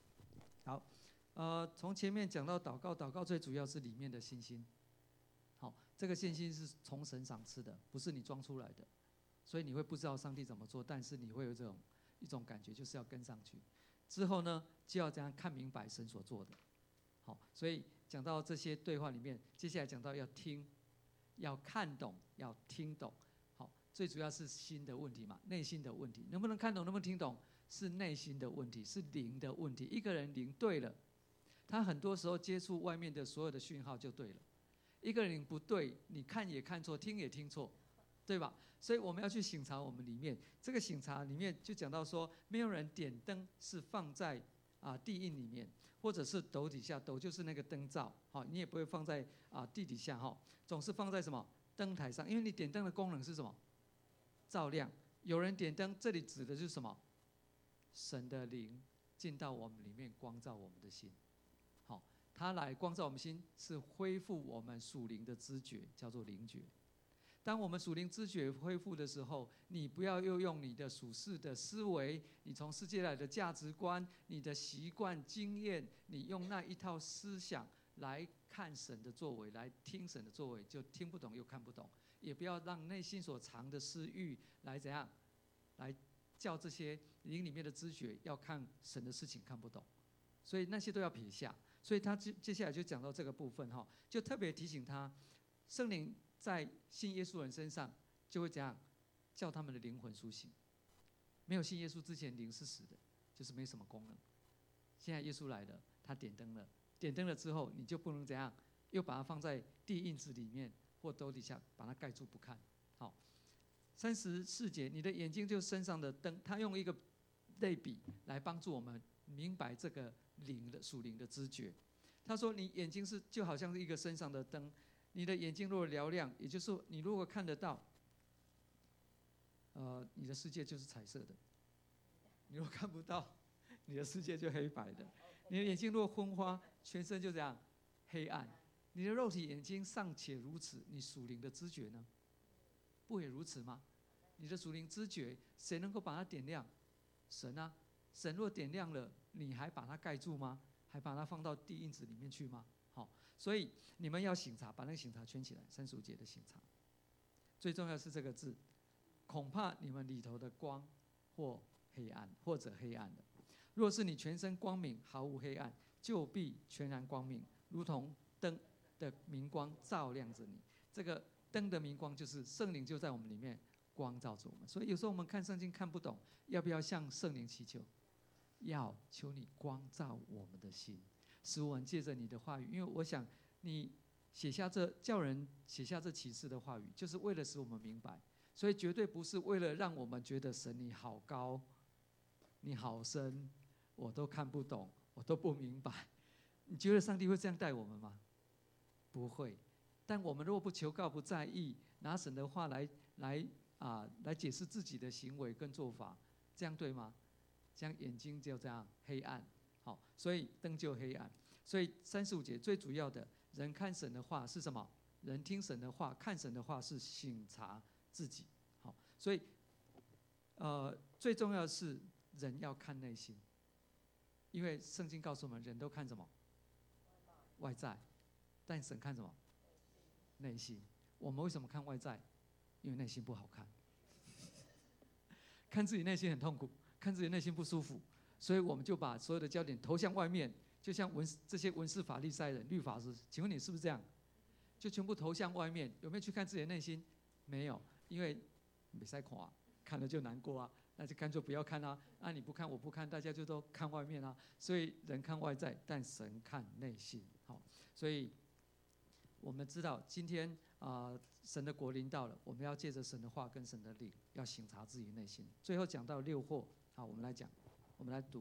好，从前面讲到祷告最主要是里面的信心。好，这个信心是从神赏赐的，不是你装出来的，所以你会不知道上帝怎么做，但是你会有一种感觉，就是要跟上去。之后呢，就要这样看明白神所做的。好，所以讲到这些对话里面，接下来讲到要听，要看懂，要听懂。最主要是心的问题嘛，内心的问题，能不能看懂，能不能听懂，是内心的问题，是灵的问题。一个人灵对了，他很多时候接触外面的所有的讯号就对了。一个人灵不对，你看也看错，听也听错，对吧？所以我们要去省察我们里面。这个省察里面就讲到说，没有人点灯是放在地印里面，或者是斗底下，斗就是那个灯罩，你也不会放在地底下，总是放在什么灯台上，因为你点灯的功能是什么？照亮。有人点灯，这里指的是什么？神的灵进到我们里面，光照我们的心。好，他来光照我们心，是恢复我们属灵的知觉，叫做灵觉。 当我们属灵知觉恢复的时候，你不要又用你的属世的思维，你从世界来的价值观、你的习惯、经验，你用那一套思想来看神的作为，来听神的作为，就听不懂又看不懂。也不要让内心所藏的私欲来怎样，来叫这些灵里面的知觉要看神的事情看不懂，所以那些都要撇下。所以他接下来就讲到这个部分哈，就特别提醒他，圣灵在信耶稣人身上就会怎样，叫他们的灵魂苏醒。没有信耶稣之前，灵是死的，就是没什么功能。现在耶稣来了，他点灯了，点灯了之后，你就不能怎样，又把它放在地印子里面或斗底下，把它盖住不看。好，34节，你的眼睛就身上的灯，他用一个类比来帮助我们明白这个灵的属灵的知觉。他说，你眼睛是就好像是一个身上的灯，你的眼睛如果嘹亮，也就是说你如果看得到，你的世界就是彩色的；你如果看不到，你的世界就黑白的。你的眼睛如果昏花，全身就这样黑暗。你的肉体眼睛尚且如此，你属灵的知觉呢？不也如此吗？你的属灵知觉，谁能够把它点亮？神啊！神若点亮了，你还把它盖住吗？还把它放到地印子里面去吗？好，所以你们要省察，把那个省察圈起来。35节的省察，最重要是这个字，恐怕你们里头的光或黑暗，或者黑暗的。若是你全身光明，毫无黑暗，就必全然光明，如同灯的明光照亮着你。这个灯的明光就是圣灵就在我们里面光照着我们。所以有时候我们看圣经看不懂，要不要向圣灵祈求？要求你光照我们的心，使我们借着你的话语，因为我想你叫人写下这启示的话语，就是为了使我们明白，所以绝对不是为了让我们觉得神你好高，你好深，我都看不懂，我都不明白。你觉得上帝会这样待我们吗？不会。但我们若不求告、不在意，拿神的话来解释自己的行为跟做法，这样对吗？这样眼睛就这样黑暗，好，所以灯就黑暗。所以35节最主要的，人看神的话是什么？人听神的话、看神的话是省察自己。好，所以最重要的是人要看内心，因为圣经告诉我们，人都看什么？外在，但神看什么？内心。我们为什么看外在？因为内心不好看，看自己内心很痛苦，看自己内心不舒服，所以我们就把所有的焦点投向外面，就像这些文士法利赛人、律法师，请问你是不是这样？就全部投向外面，有没有去看自己的内心？没有，因为没使看啊，看了就难过啊，那就干脆不要看啊。你不看我不看，大家就都看外面啊。所以人看外在，但神看内心。好，所以我们知道今天神的国临到了，我们要借着神的话跟神的灵，要省察自己内心。最后讲到6祸，好，我们来讲，我们来读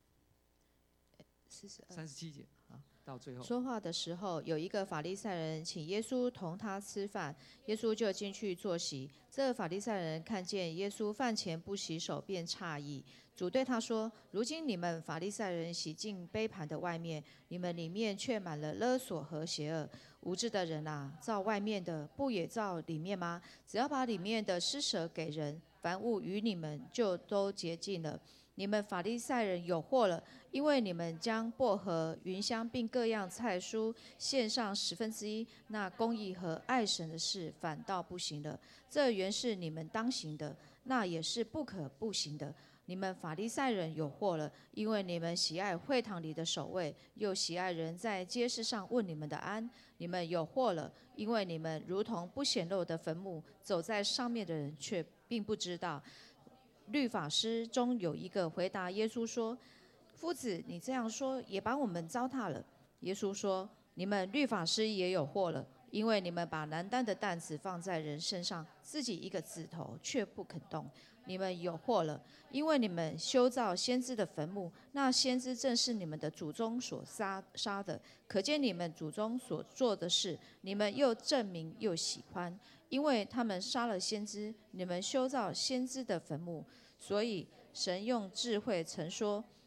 37节，到最后。 说话的时候，有一个法利赛人请耶稣同他吃饭，耶稣就进去坐席。这法利赛人看见耶稣饭前不洗手，便诧异。主对他说：“如今你们法利赛人洗净杯盘的外面，你们里面却满了勒索和邪恶。无知的人啊，照外面的，不也照里面吗？只要把里面的施舍给人，凡物与你们就都洁净了。你们法利赛人有祸了，因为你们将薄荷、芸香并各样菜蔬献上1/10，那公义和爱神的事反倒不行了。这原是你们当行的，那也是不可不行的。你们法利赛人有祸了，因为你们喜爱会堂里的守卫，又喜爱人在街市上问你们的安。你们有祸了，因为你们如同不显露的坟墓，走在上面的人却并不知道。”律法师中有一个回答耶稣说：“夫子，你这样说也把我们糟蹋了。”耶稣说：“你们律法师也有祸了，因为你们把难担的担子放在人身上，自己一个指头却不肯动。你们有祸了，因为你们修造先知的坟墓，那先知正是你们的祖宗所杀的。可见你们祖宗所做的事，你们又证明又喜欢。因为他们杀了先知，你们修造先知的坟墓。所以神用智慧曾说：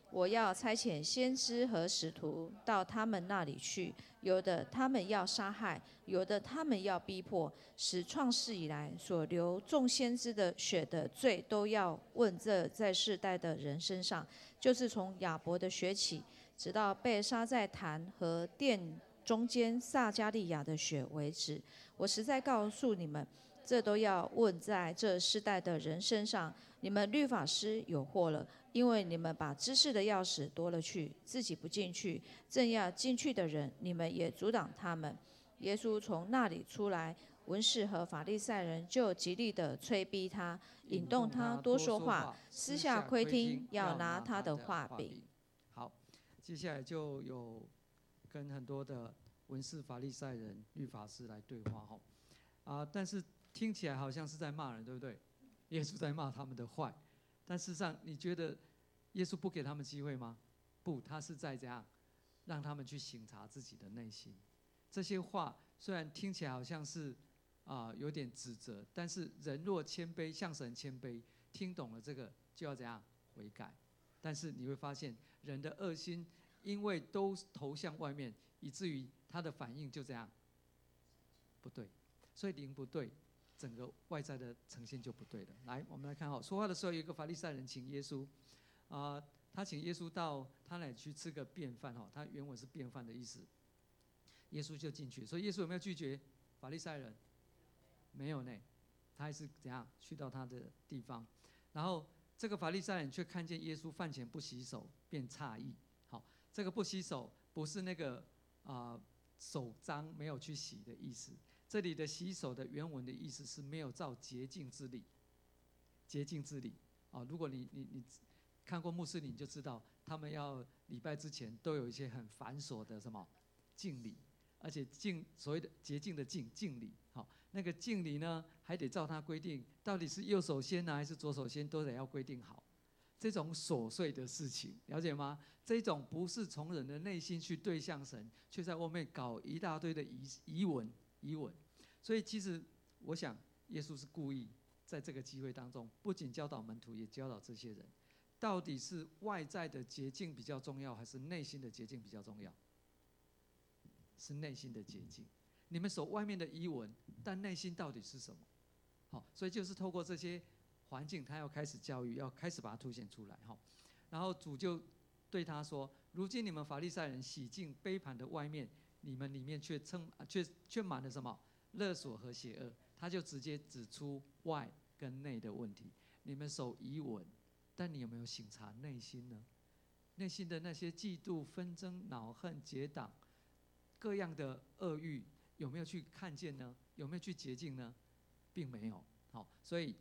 我要差遣先知和使徒到他们那里去，有的他们要杀害，有的他们要逼迫，使创世以来所流众先知的血的罪都要问这在世代的人身上，就是从亚伯的血起，直到被杀在坛和殿中间撒加利亚的血为止。我实在告诉你们，这都要问在这世代的人身上。你们律法师有祸了，因为你们把知识的钥匙夺了去，自己不进去，正要进去的人，你们也阻挡他们。耶稣从那里出来，文士和法利赛人就极力地催逼他，引动他多说话，私下窥听，要拿他的话柄。 好，接下来就有跟很多的文士、法利赛人、律法师来对话但是听起来好像是在骂人，对不对？耶稣在骂他们的坏，但事实上，你觉得耶稣不给他们机会吗？不，他是在怎样让他们去省察自己的内心。这些话虽然听起来好像是有点指责，但是人若谦卑，向神谦卑，听懂了这个就要怎样悔改。但是你会发现，人的恶心因为都投向外面，以至于他的反应就这样不对，所以灵不对，整个外在的呈现就不对了。来，我们来看说话的时候，有一个法利赛人请耶稣，他请耶稣到他那里去吃个便饭他原文是便饭的意思。耶稣就进去，所以耶稣有没有拒绝法利赛人？没有呢，他还是怎样去到他的地方。然后这个法利赛人却看见耶稣饭前不洗手，便诧异。这个不洗手不是那个手脏没有去洗的意思。这里的洗手的原文的意思是没有照洁净之礼，洁净之礼如果你看过穆斯林，就知道他们要礼拜之前都有一些很繁琐的什么敬礼，而且所谓的洁净的敬礼，那个敬礼呢还得照他规定，到底是右手先还是左手先，都得要规定好。这种琐碎的事情，了解吗？这种不是从人的内心去对向神，却在外面搞一大堆的疑问。所以其实我想耶稣是故意在这个机会当中，不仅教导门徒，也教导这些人，到底是外在的洁净比较重要，还是内心的洁净比较重要？是内心的洁净。你们守外面的仪文，但内心到底是什么？所以就是透过这些环境，他要开始教育，要开始把它凸显出来。然后主就对他说：“如今你们法利赛人洗净杯盘的外面，你们里面却满了什么？勒索和邪恶。”他就直接指出外跟内的问题。你们守仪文，但你有没有省察内心呢？内心的那些嫉妒、纷争、恼恨、结党，各样的恶欲，有没有去看见呢？有没有去洁净呢？并没有。所以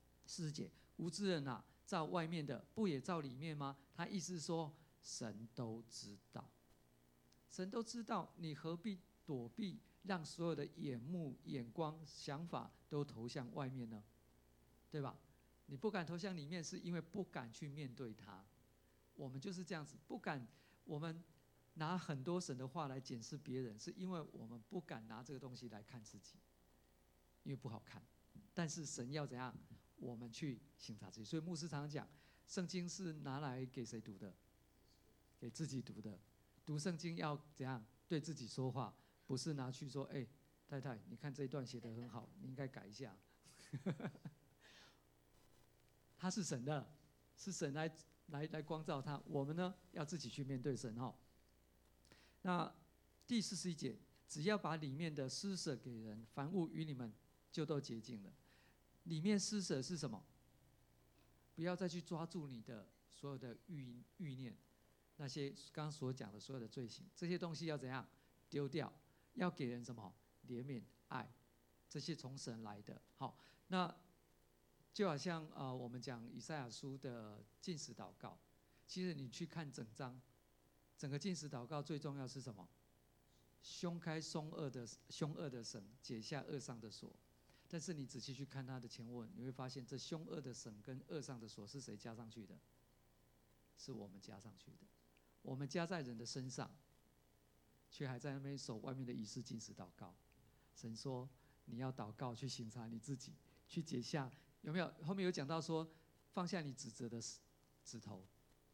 40节，无知人照外面的，不也照里面吗？他意思是说，神都知道，神都知道，你何必躲避，让所有的眼光、想法都投向外面呢？对吧？你不敢投向里面，是因为不敢去面对它。我们就是这样子，不敢。我们拿很多神的话来检视别人，是因为我们不敢拿这个东西来看自己，因为不好看。但是神要怎样？我们去省察自己。所以牧师常常讲，圣经是拿来给谁读的？给自己读的。读圣经要怎样？对自己说话，不是拿去说：“太太，你看这一段写得很好，你应该改一下。”他是神的，是神来光照他。我们呢，要自己去面对神那第41节，只要把里面的施舍给人，凡物与你们就都洁净了。里面施舍是什么？不要再去抓住你的所有的欲念，那些刚刚所讲的所有的罪行，这些东西要怎样丢掉？要给人什么？怜悯、爱，这些从神来的。那就好像我们讲以赛亚书的禁食祷告，其实你去看整个禁食祷告最重要是什么？凶开凶恶的绳，解下恶上的锁。但是你仔细去看他的前文，你会发现这凶恶的绳跟恶上的锁是谁加上去的？是我们加上去的。我们加在人的身上，却还在那边守外面的仪式禁食祷告。神说你要祷告，去省察你自己，去解下。有没有后面有讲到说，放下你指责的指头，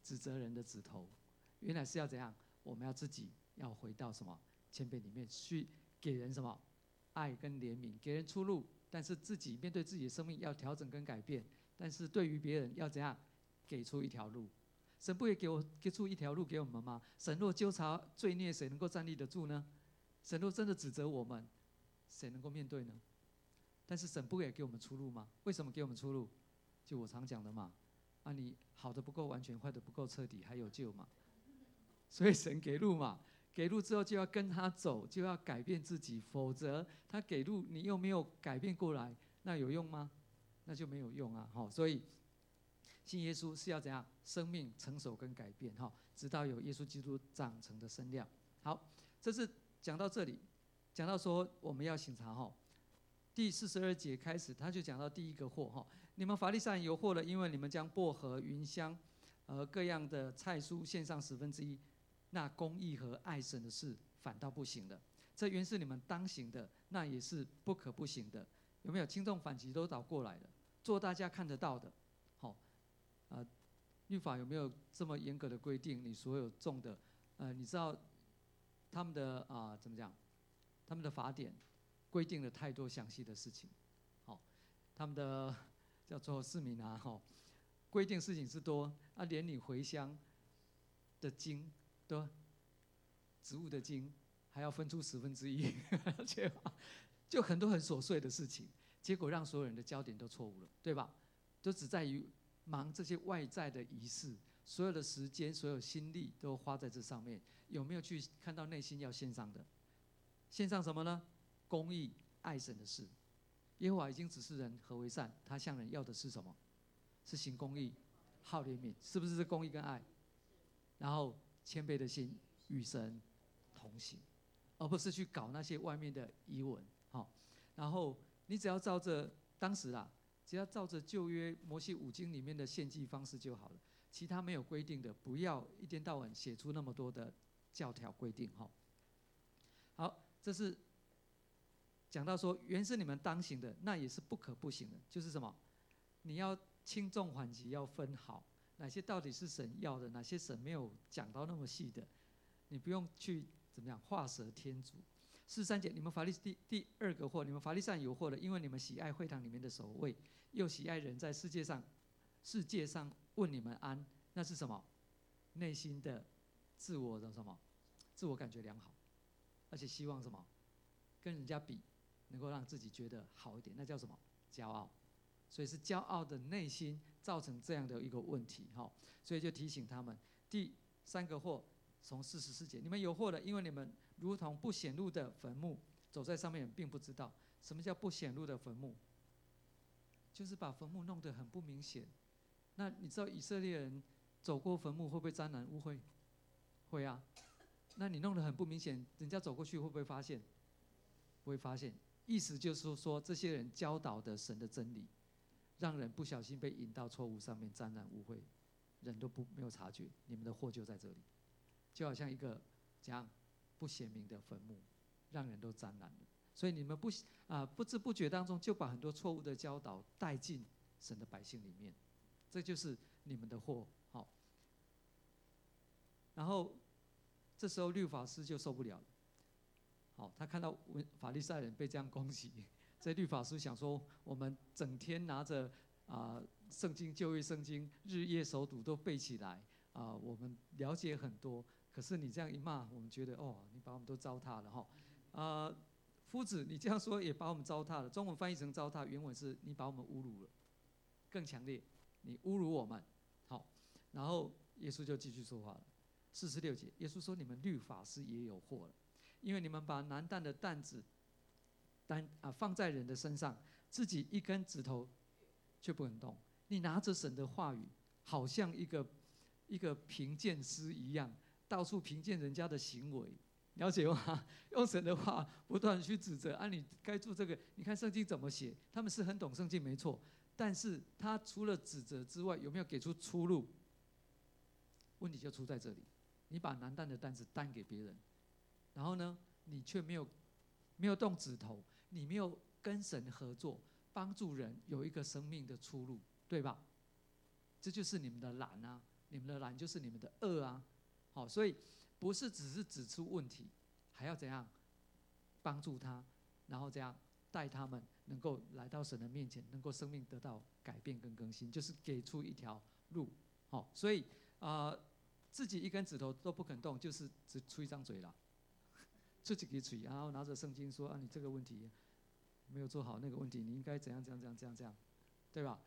指责人的指头，原来是要怎样？我们要自己要回到什么谦卑里面去，给人什么爱跟怜悯，给人出路。但是自己面对自己的生命要调整跟改变，但是对于别人要怎样？给出一条路。神不也给出一条路给我们吗？神若纠察罪孽，谁能够站立得住呢？神若真的指责我们，谁能够面对呢？但是神不也给我们出路吗？为什么给我们出路？就我常讲的嘛，你好的不够完全，坏的不够彻底，还有救嘛。所以神给路嘛，给路之后就要跟他走，就要改变自己，否则他给路你又没有改变过来，那有用吗？那就没有用啊。所以信耶稣是要怎样？生命成熟跟改变，直到有耶稣基督长成的身量。好，这是讲到这里，讲到说我们要省察第42节开始，他就讲到第一个祸你们法利赛人有祸了，因为你们将薄荷、芸香各样的菜蔬献上1/10，那公义和爱神的事反倒不行了。这原是你们当行的，那也是不可不行的。有没有轻重缓急都倒过来了？做大家看得到的。律法有没有这么严格的规定？你所有种的，你知道他们的怎么讲？他们的法典规定了太多详细的事情。他们的叫做市民规定事情是多连你茴香的茎都植物的茎还要分出1/10，就很多很琐碎的事情，结果让所有人的焦点都错误了，对吧？都只在于忙这些外在的仪式，所有的时间、所有心力都花在这上面，有没有去看到内心要献上的？献上什么呢？公义、爱神的事。耶和华已经指示人何为善，他向人要的是什么？是行公义、好怜悯，是不是公义跟爱？然后谦卑的心与神同行，而不是去搞那些外面的仪文。然后你只要照着当时只要照着旧约摩西5经里面的献祭方式就好了，其他没有规定的，不要一天到晚写出那么多的教条规定。好，这是讲到说，原是你们当行的，那也是不可不行的，就是什么？你要轻重缓急要分好，哪些到底是神要的，哪些神没有讲到那么细的，你不用去怎么样画蛇添足。43节，你们法利第二个祸，你们法利赛人有祸了，因为你们喜爱会堂里面的守卫，又喜爱人在世界上问你们安，那是什么？内心的自我的什么？自我感觉良好，而且希望什么？跟人家比，能够让自己觉得好一点，那叫什么？骄傲。所以是骄傲的内心造成这样的一个问题。所以就提醒他们，第3个祸，从44节，你们有祸了，因为你们如同不显露的坟墓，走在上面并不知道。什么叫不显露的坟墓？就是把坟墓弄得很不明显。那你知道以色列人走过坟墓会不会沾染污秽？会啊。那你弄得很不明显，人家走过去会不会发现？不会发现。意思就是说，这些人教导的神的真理，让人不小心被引到错误上面，沾染污秽，人都没有察觉，你们的祸就在这里。就好像一个不显明的坟墓，让人都沾染了。所以你们不知不觉当中就把很多错误的教导带进神的百姓里面，这就是你们的祸。然后这时候律法师就受不了了。他看到法利赛人被这样攻击，这律法师想说，我们整天拿着圣经旧约圣经日夜熟读都背起来我们了解很多，可是你这样一骂，我们觉得你把我们都糟蹋了夫子，你这样说也把我们糟蹋了。中文翻译成糟蹋，原文是你把我们侮辱了，更强烈，你侮辱我们。然后耶稣就继续说话了。46节，耶稣说：“你们律法师也有祸了，因为你们把难担的担子放在人的身上，自己一根指头却不能动。你拿着神的话语，好像一个评鉴师一样，到处评鉴人家的行为，了解吗？用神的话不断去指责你该做这个。你看圣经怎么写？他们是很懂圣经没错，但是他除了指责之外，有没有给出出路？问题就出在这里。你把难担的担子担给别人，然后呢，你却没有动指头，你没有跟神合作，帮助人有一个生命的出路，对吧？这就是你们的懒你们的懒就是你们的恶啊。好，所以不是只是指出问题，还要怎样帮助他，然后这样带他们能够来到神的面前，能够生命得到改变跟更新，就是给出一条路。好，所以自己一根指头都不肯动，就是只出一张嘴了，出几个嘴，然后拿着圣经说你这个问题没有做好，那个问题你应该怎样怎样怎样怎样怎样，对吧？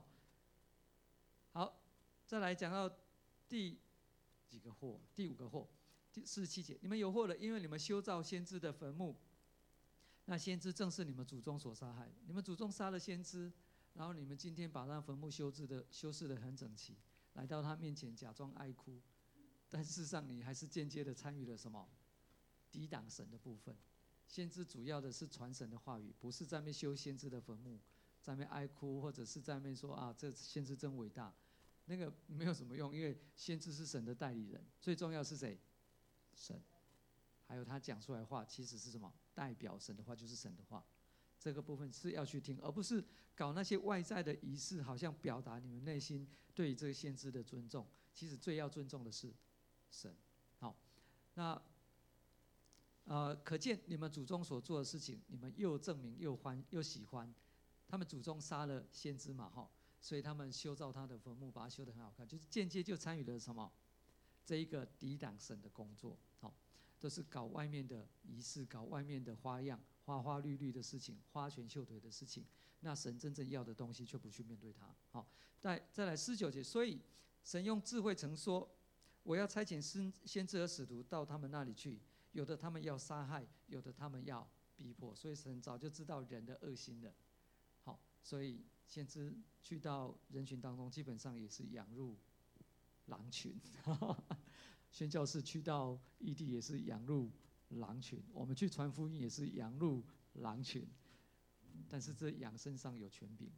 好，再来讲到第几个祸？第5个祸，第47节，你们有祸了，因为你们修造先知的坟墓。那先知正是你们祖宗所杀害，你们祖宗杀了先知，然后你们今天把那坟墓修饰得很整齐，来到他面前假装哀哭，但事实上你还是间接的参与了什么？抵挡神的部分。先知主要的是传神的话语，不是在那边修先知的坟墓，在那边哀哭，或者是在那边说这先知真伟大，那个没有什么用，因为先知是神的代理人，最重要是谁？神。还有他讲出来的话其实是什么？代表神的话就是神的话，这个部分是要去听，而不是搞那些外在的仪式，好像表达你们内心对于这个先知的尊重。其实最要尊重的是神。好，那可见你们祖宗所做的事情，你们又证明又喜欢。他们祖宗杀了先知嘛，所以他们修造他的坟墓，把它修得很好看，就是间接就参与了什么？这一个抵挡神的工作。都是搞外面的仪式，搞外面的花样，花花绿绿的事情，花拳绣腿的事情。那神真正要的东西却不去面对它。好，再来19节，所以神用智慧曾说，我要差遣先知和使徒到他们那里去，有的他们要杀害，有的他们要逼迫。所以神早就知道人的恶心了。好，所以先知去到人群当中，基本上也是养入狼群。宣教士去到异地也是养入狼群，我们去传福音也是养入狼群，但是这羊身上有权柄。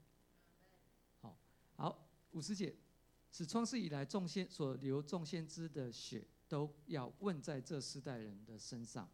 好，50节，使创世以来所流众先知的血都要问在这世代人的身上。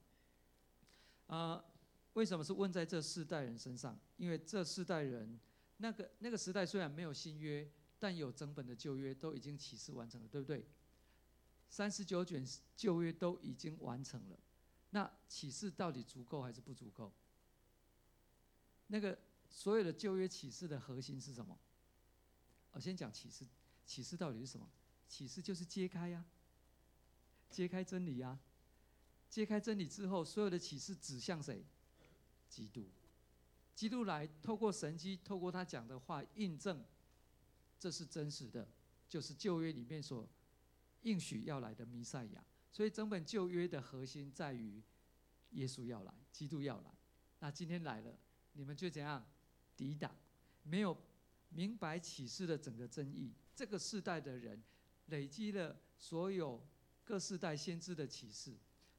为什么是问在这世代人身上？因为这世代人那个时代虽然没有新约，但有整本的旧约都已经启示完成了，对不对？39卷旧约都已经完成了，那启示到底足够还是不足够？那个所有的旧约启示的核心是什么？我先讲启示，启示到底是什么？启示就是揭开呀，揭开真理呀。揭开真理之后，所有的启示指向谁？基督。基督来，透过神迹，透过他讲的话印证，这是真实的，就是旧约里面所应许要来的弥赛亚。所以整本旧约的核心在于耶稣要来，基督要来。那今天来了，你们就怎样抵挡？没有明白启示的整个真意。这个世代的人累积了所有各世代先知的启示，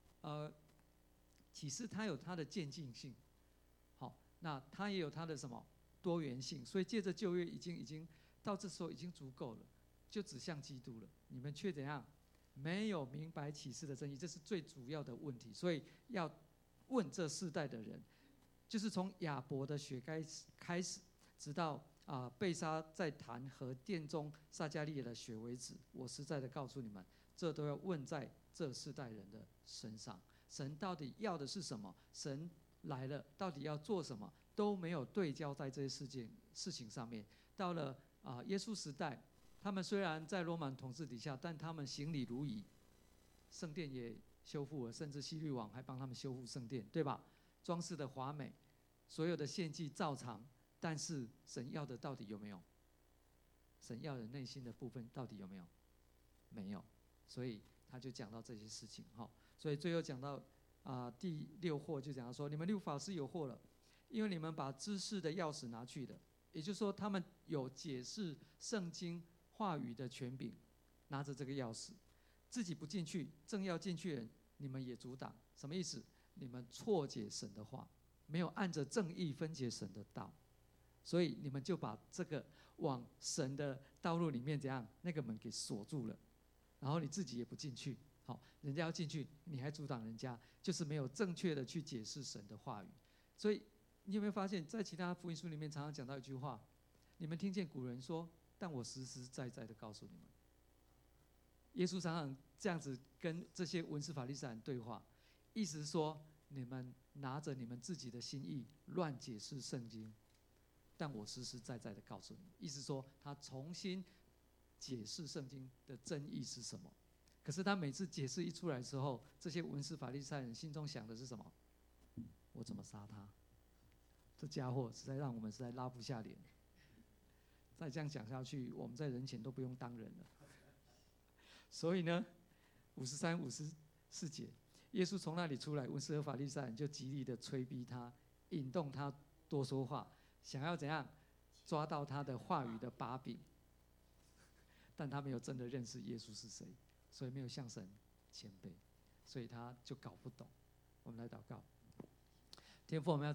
启示它有它的渐进性，好，那它也有它的什么多元性。所以借着旧约已经到这时候已经足够了，就指向基督了。你们却怎样？没有明白启示的真意，这是最主要的问题。所以要问这世代的人，就是从亚伯的血开始，直到贝沙在坛和殿中撒迦利亚的血为止。我实在的告诉你们，这都要问在这世代人的身上。神到底要的是什么？神来了，到底要做什么？都没有对焦在这些事情上面。到了耶稣时代，他们虽然在罗马统治底下，但他们行礼如仪，圣殿也修复了，甚至希律王还帮他们修复圣殿，对吧？装饰的华美，所有的献祭照常，但是神要的到底有没有？神要的内心的部分到底有没有？没有，所以他就讲到这些事情。所以最后讲到第6祸，就讲到说，你们律法师有祸了，因为你们把知识的钥匙拿去了。也就是说，他们有解释圣经话语的权柄，拿着这个钥匙，自己不进去，正要进去的人，你们也阻挡。什么意思？你们错解神的话，没有按着正义分解神的道，所以你们就把这个往神的道路里面怎样那个门给锁住了，然后你自己也不进去。好，人家要进去，你还阻挡人家，就是没有正确的去解释神的话语。所以你有没有发现，在其他福音书里面常常讲到一句话，你们听见古人说，但我实实在在的告诉你们， 耶稣常常这样子跟这些文士法利赛人对话，意思是说，你们拿着你们自己的心意乱解释圣经，但我实实在在的告诉你，意思说他重新解释圣经的真意是什么。可是他每次解释一出来之后，这些文士法利赛人心中想的是什么？我怎么杀他？这家伙实在让我们实在拉不下脸。再这样讲下去，我们在人前都不用当人了。所以呢，53、54节，耶稣从那里出来，文士和法利赛人就极力的催逼他，引动他多说话，想要怎样抓到他的话语的把柄。但他没有真的认识耶稣是谁，所以没有向神谦卑，所以他就搞不懂。我们来祷告，天父，我们要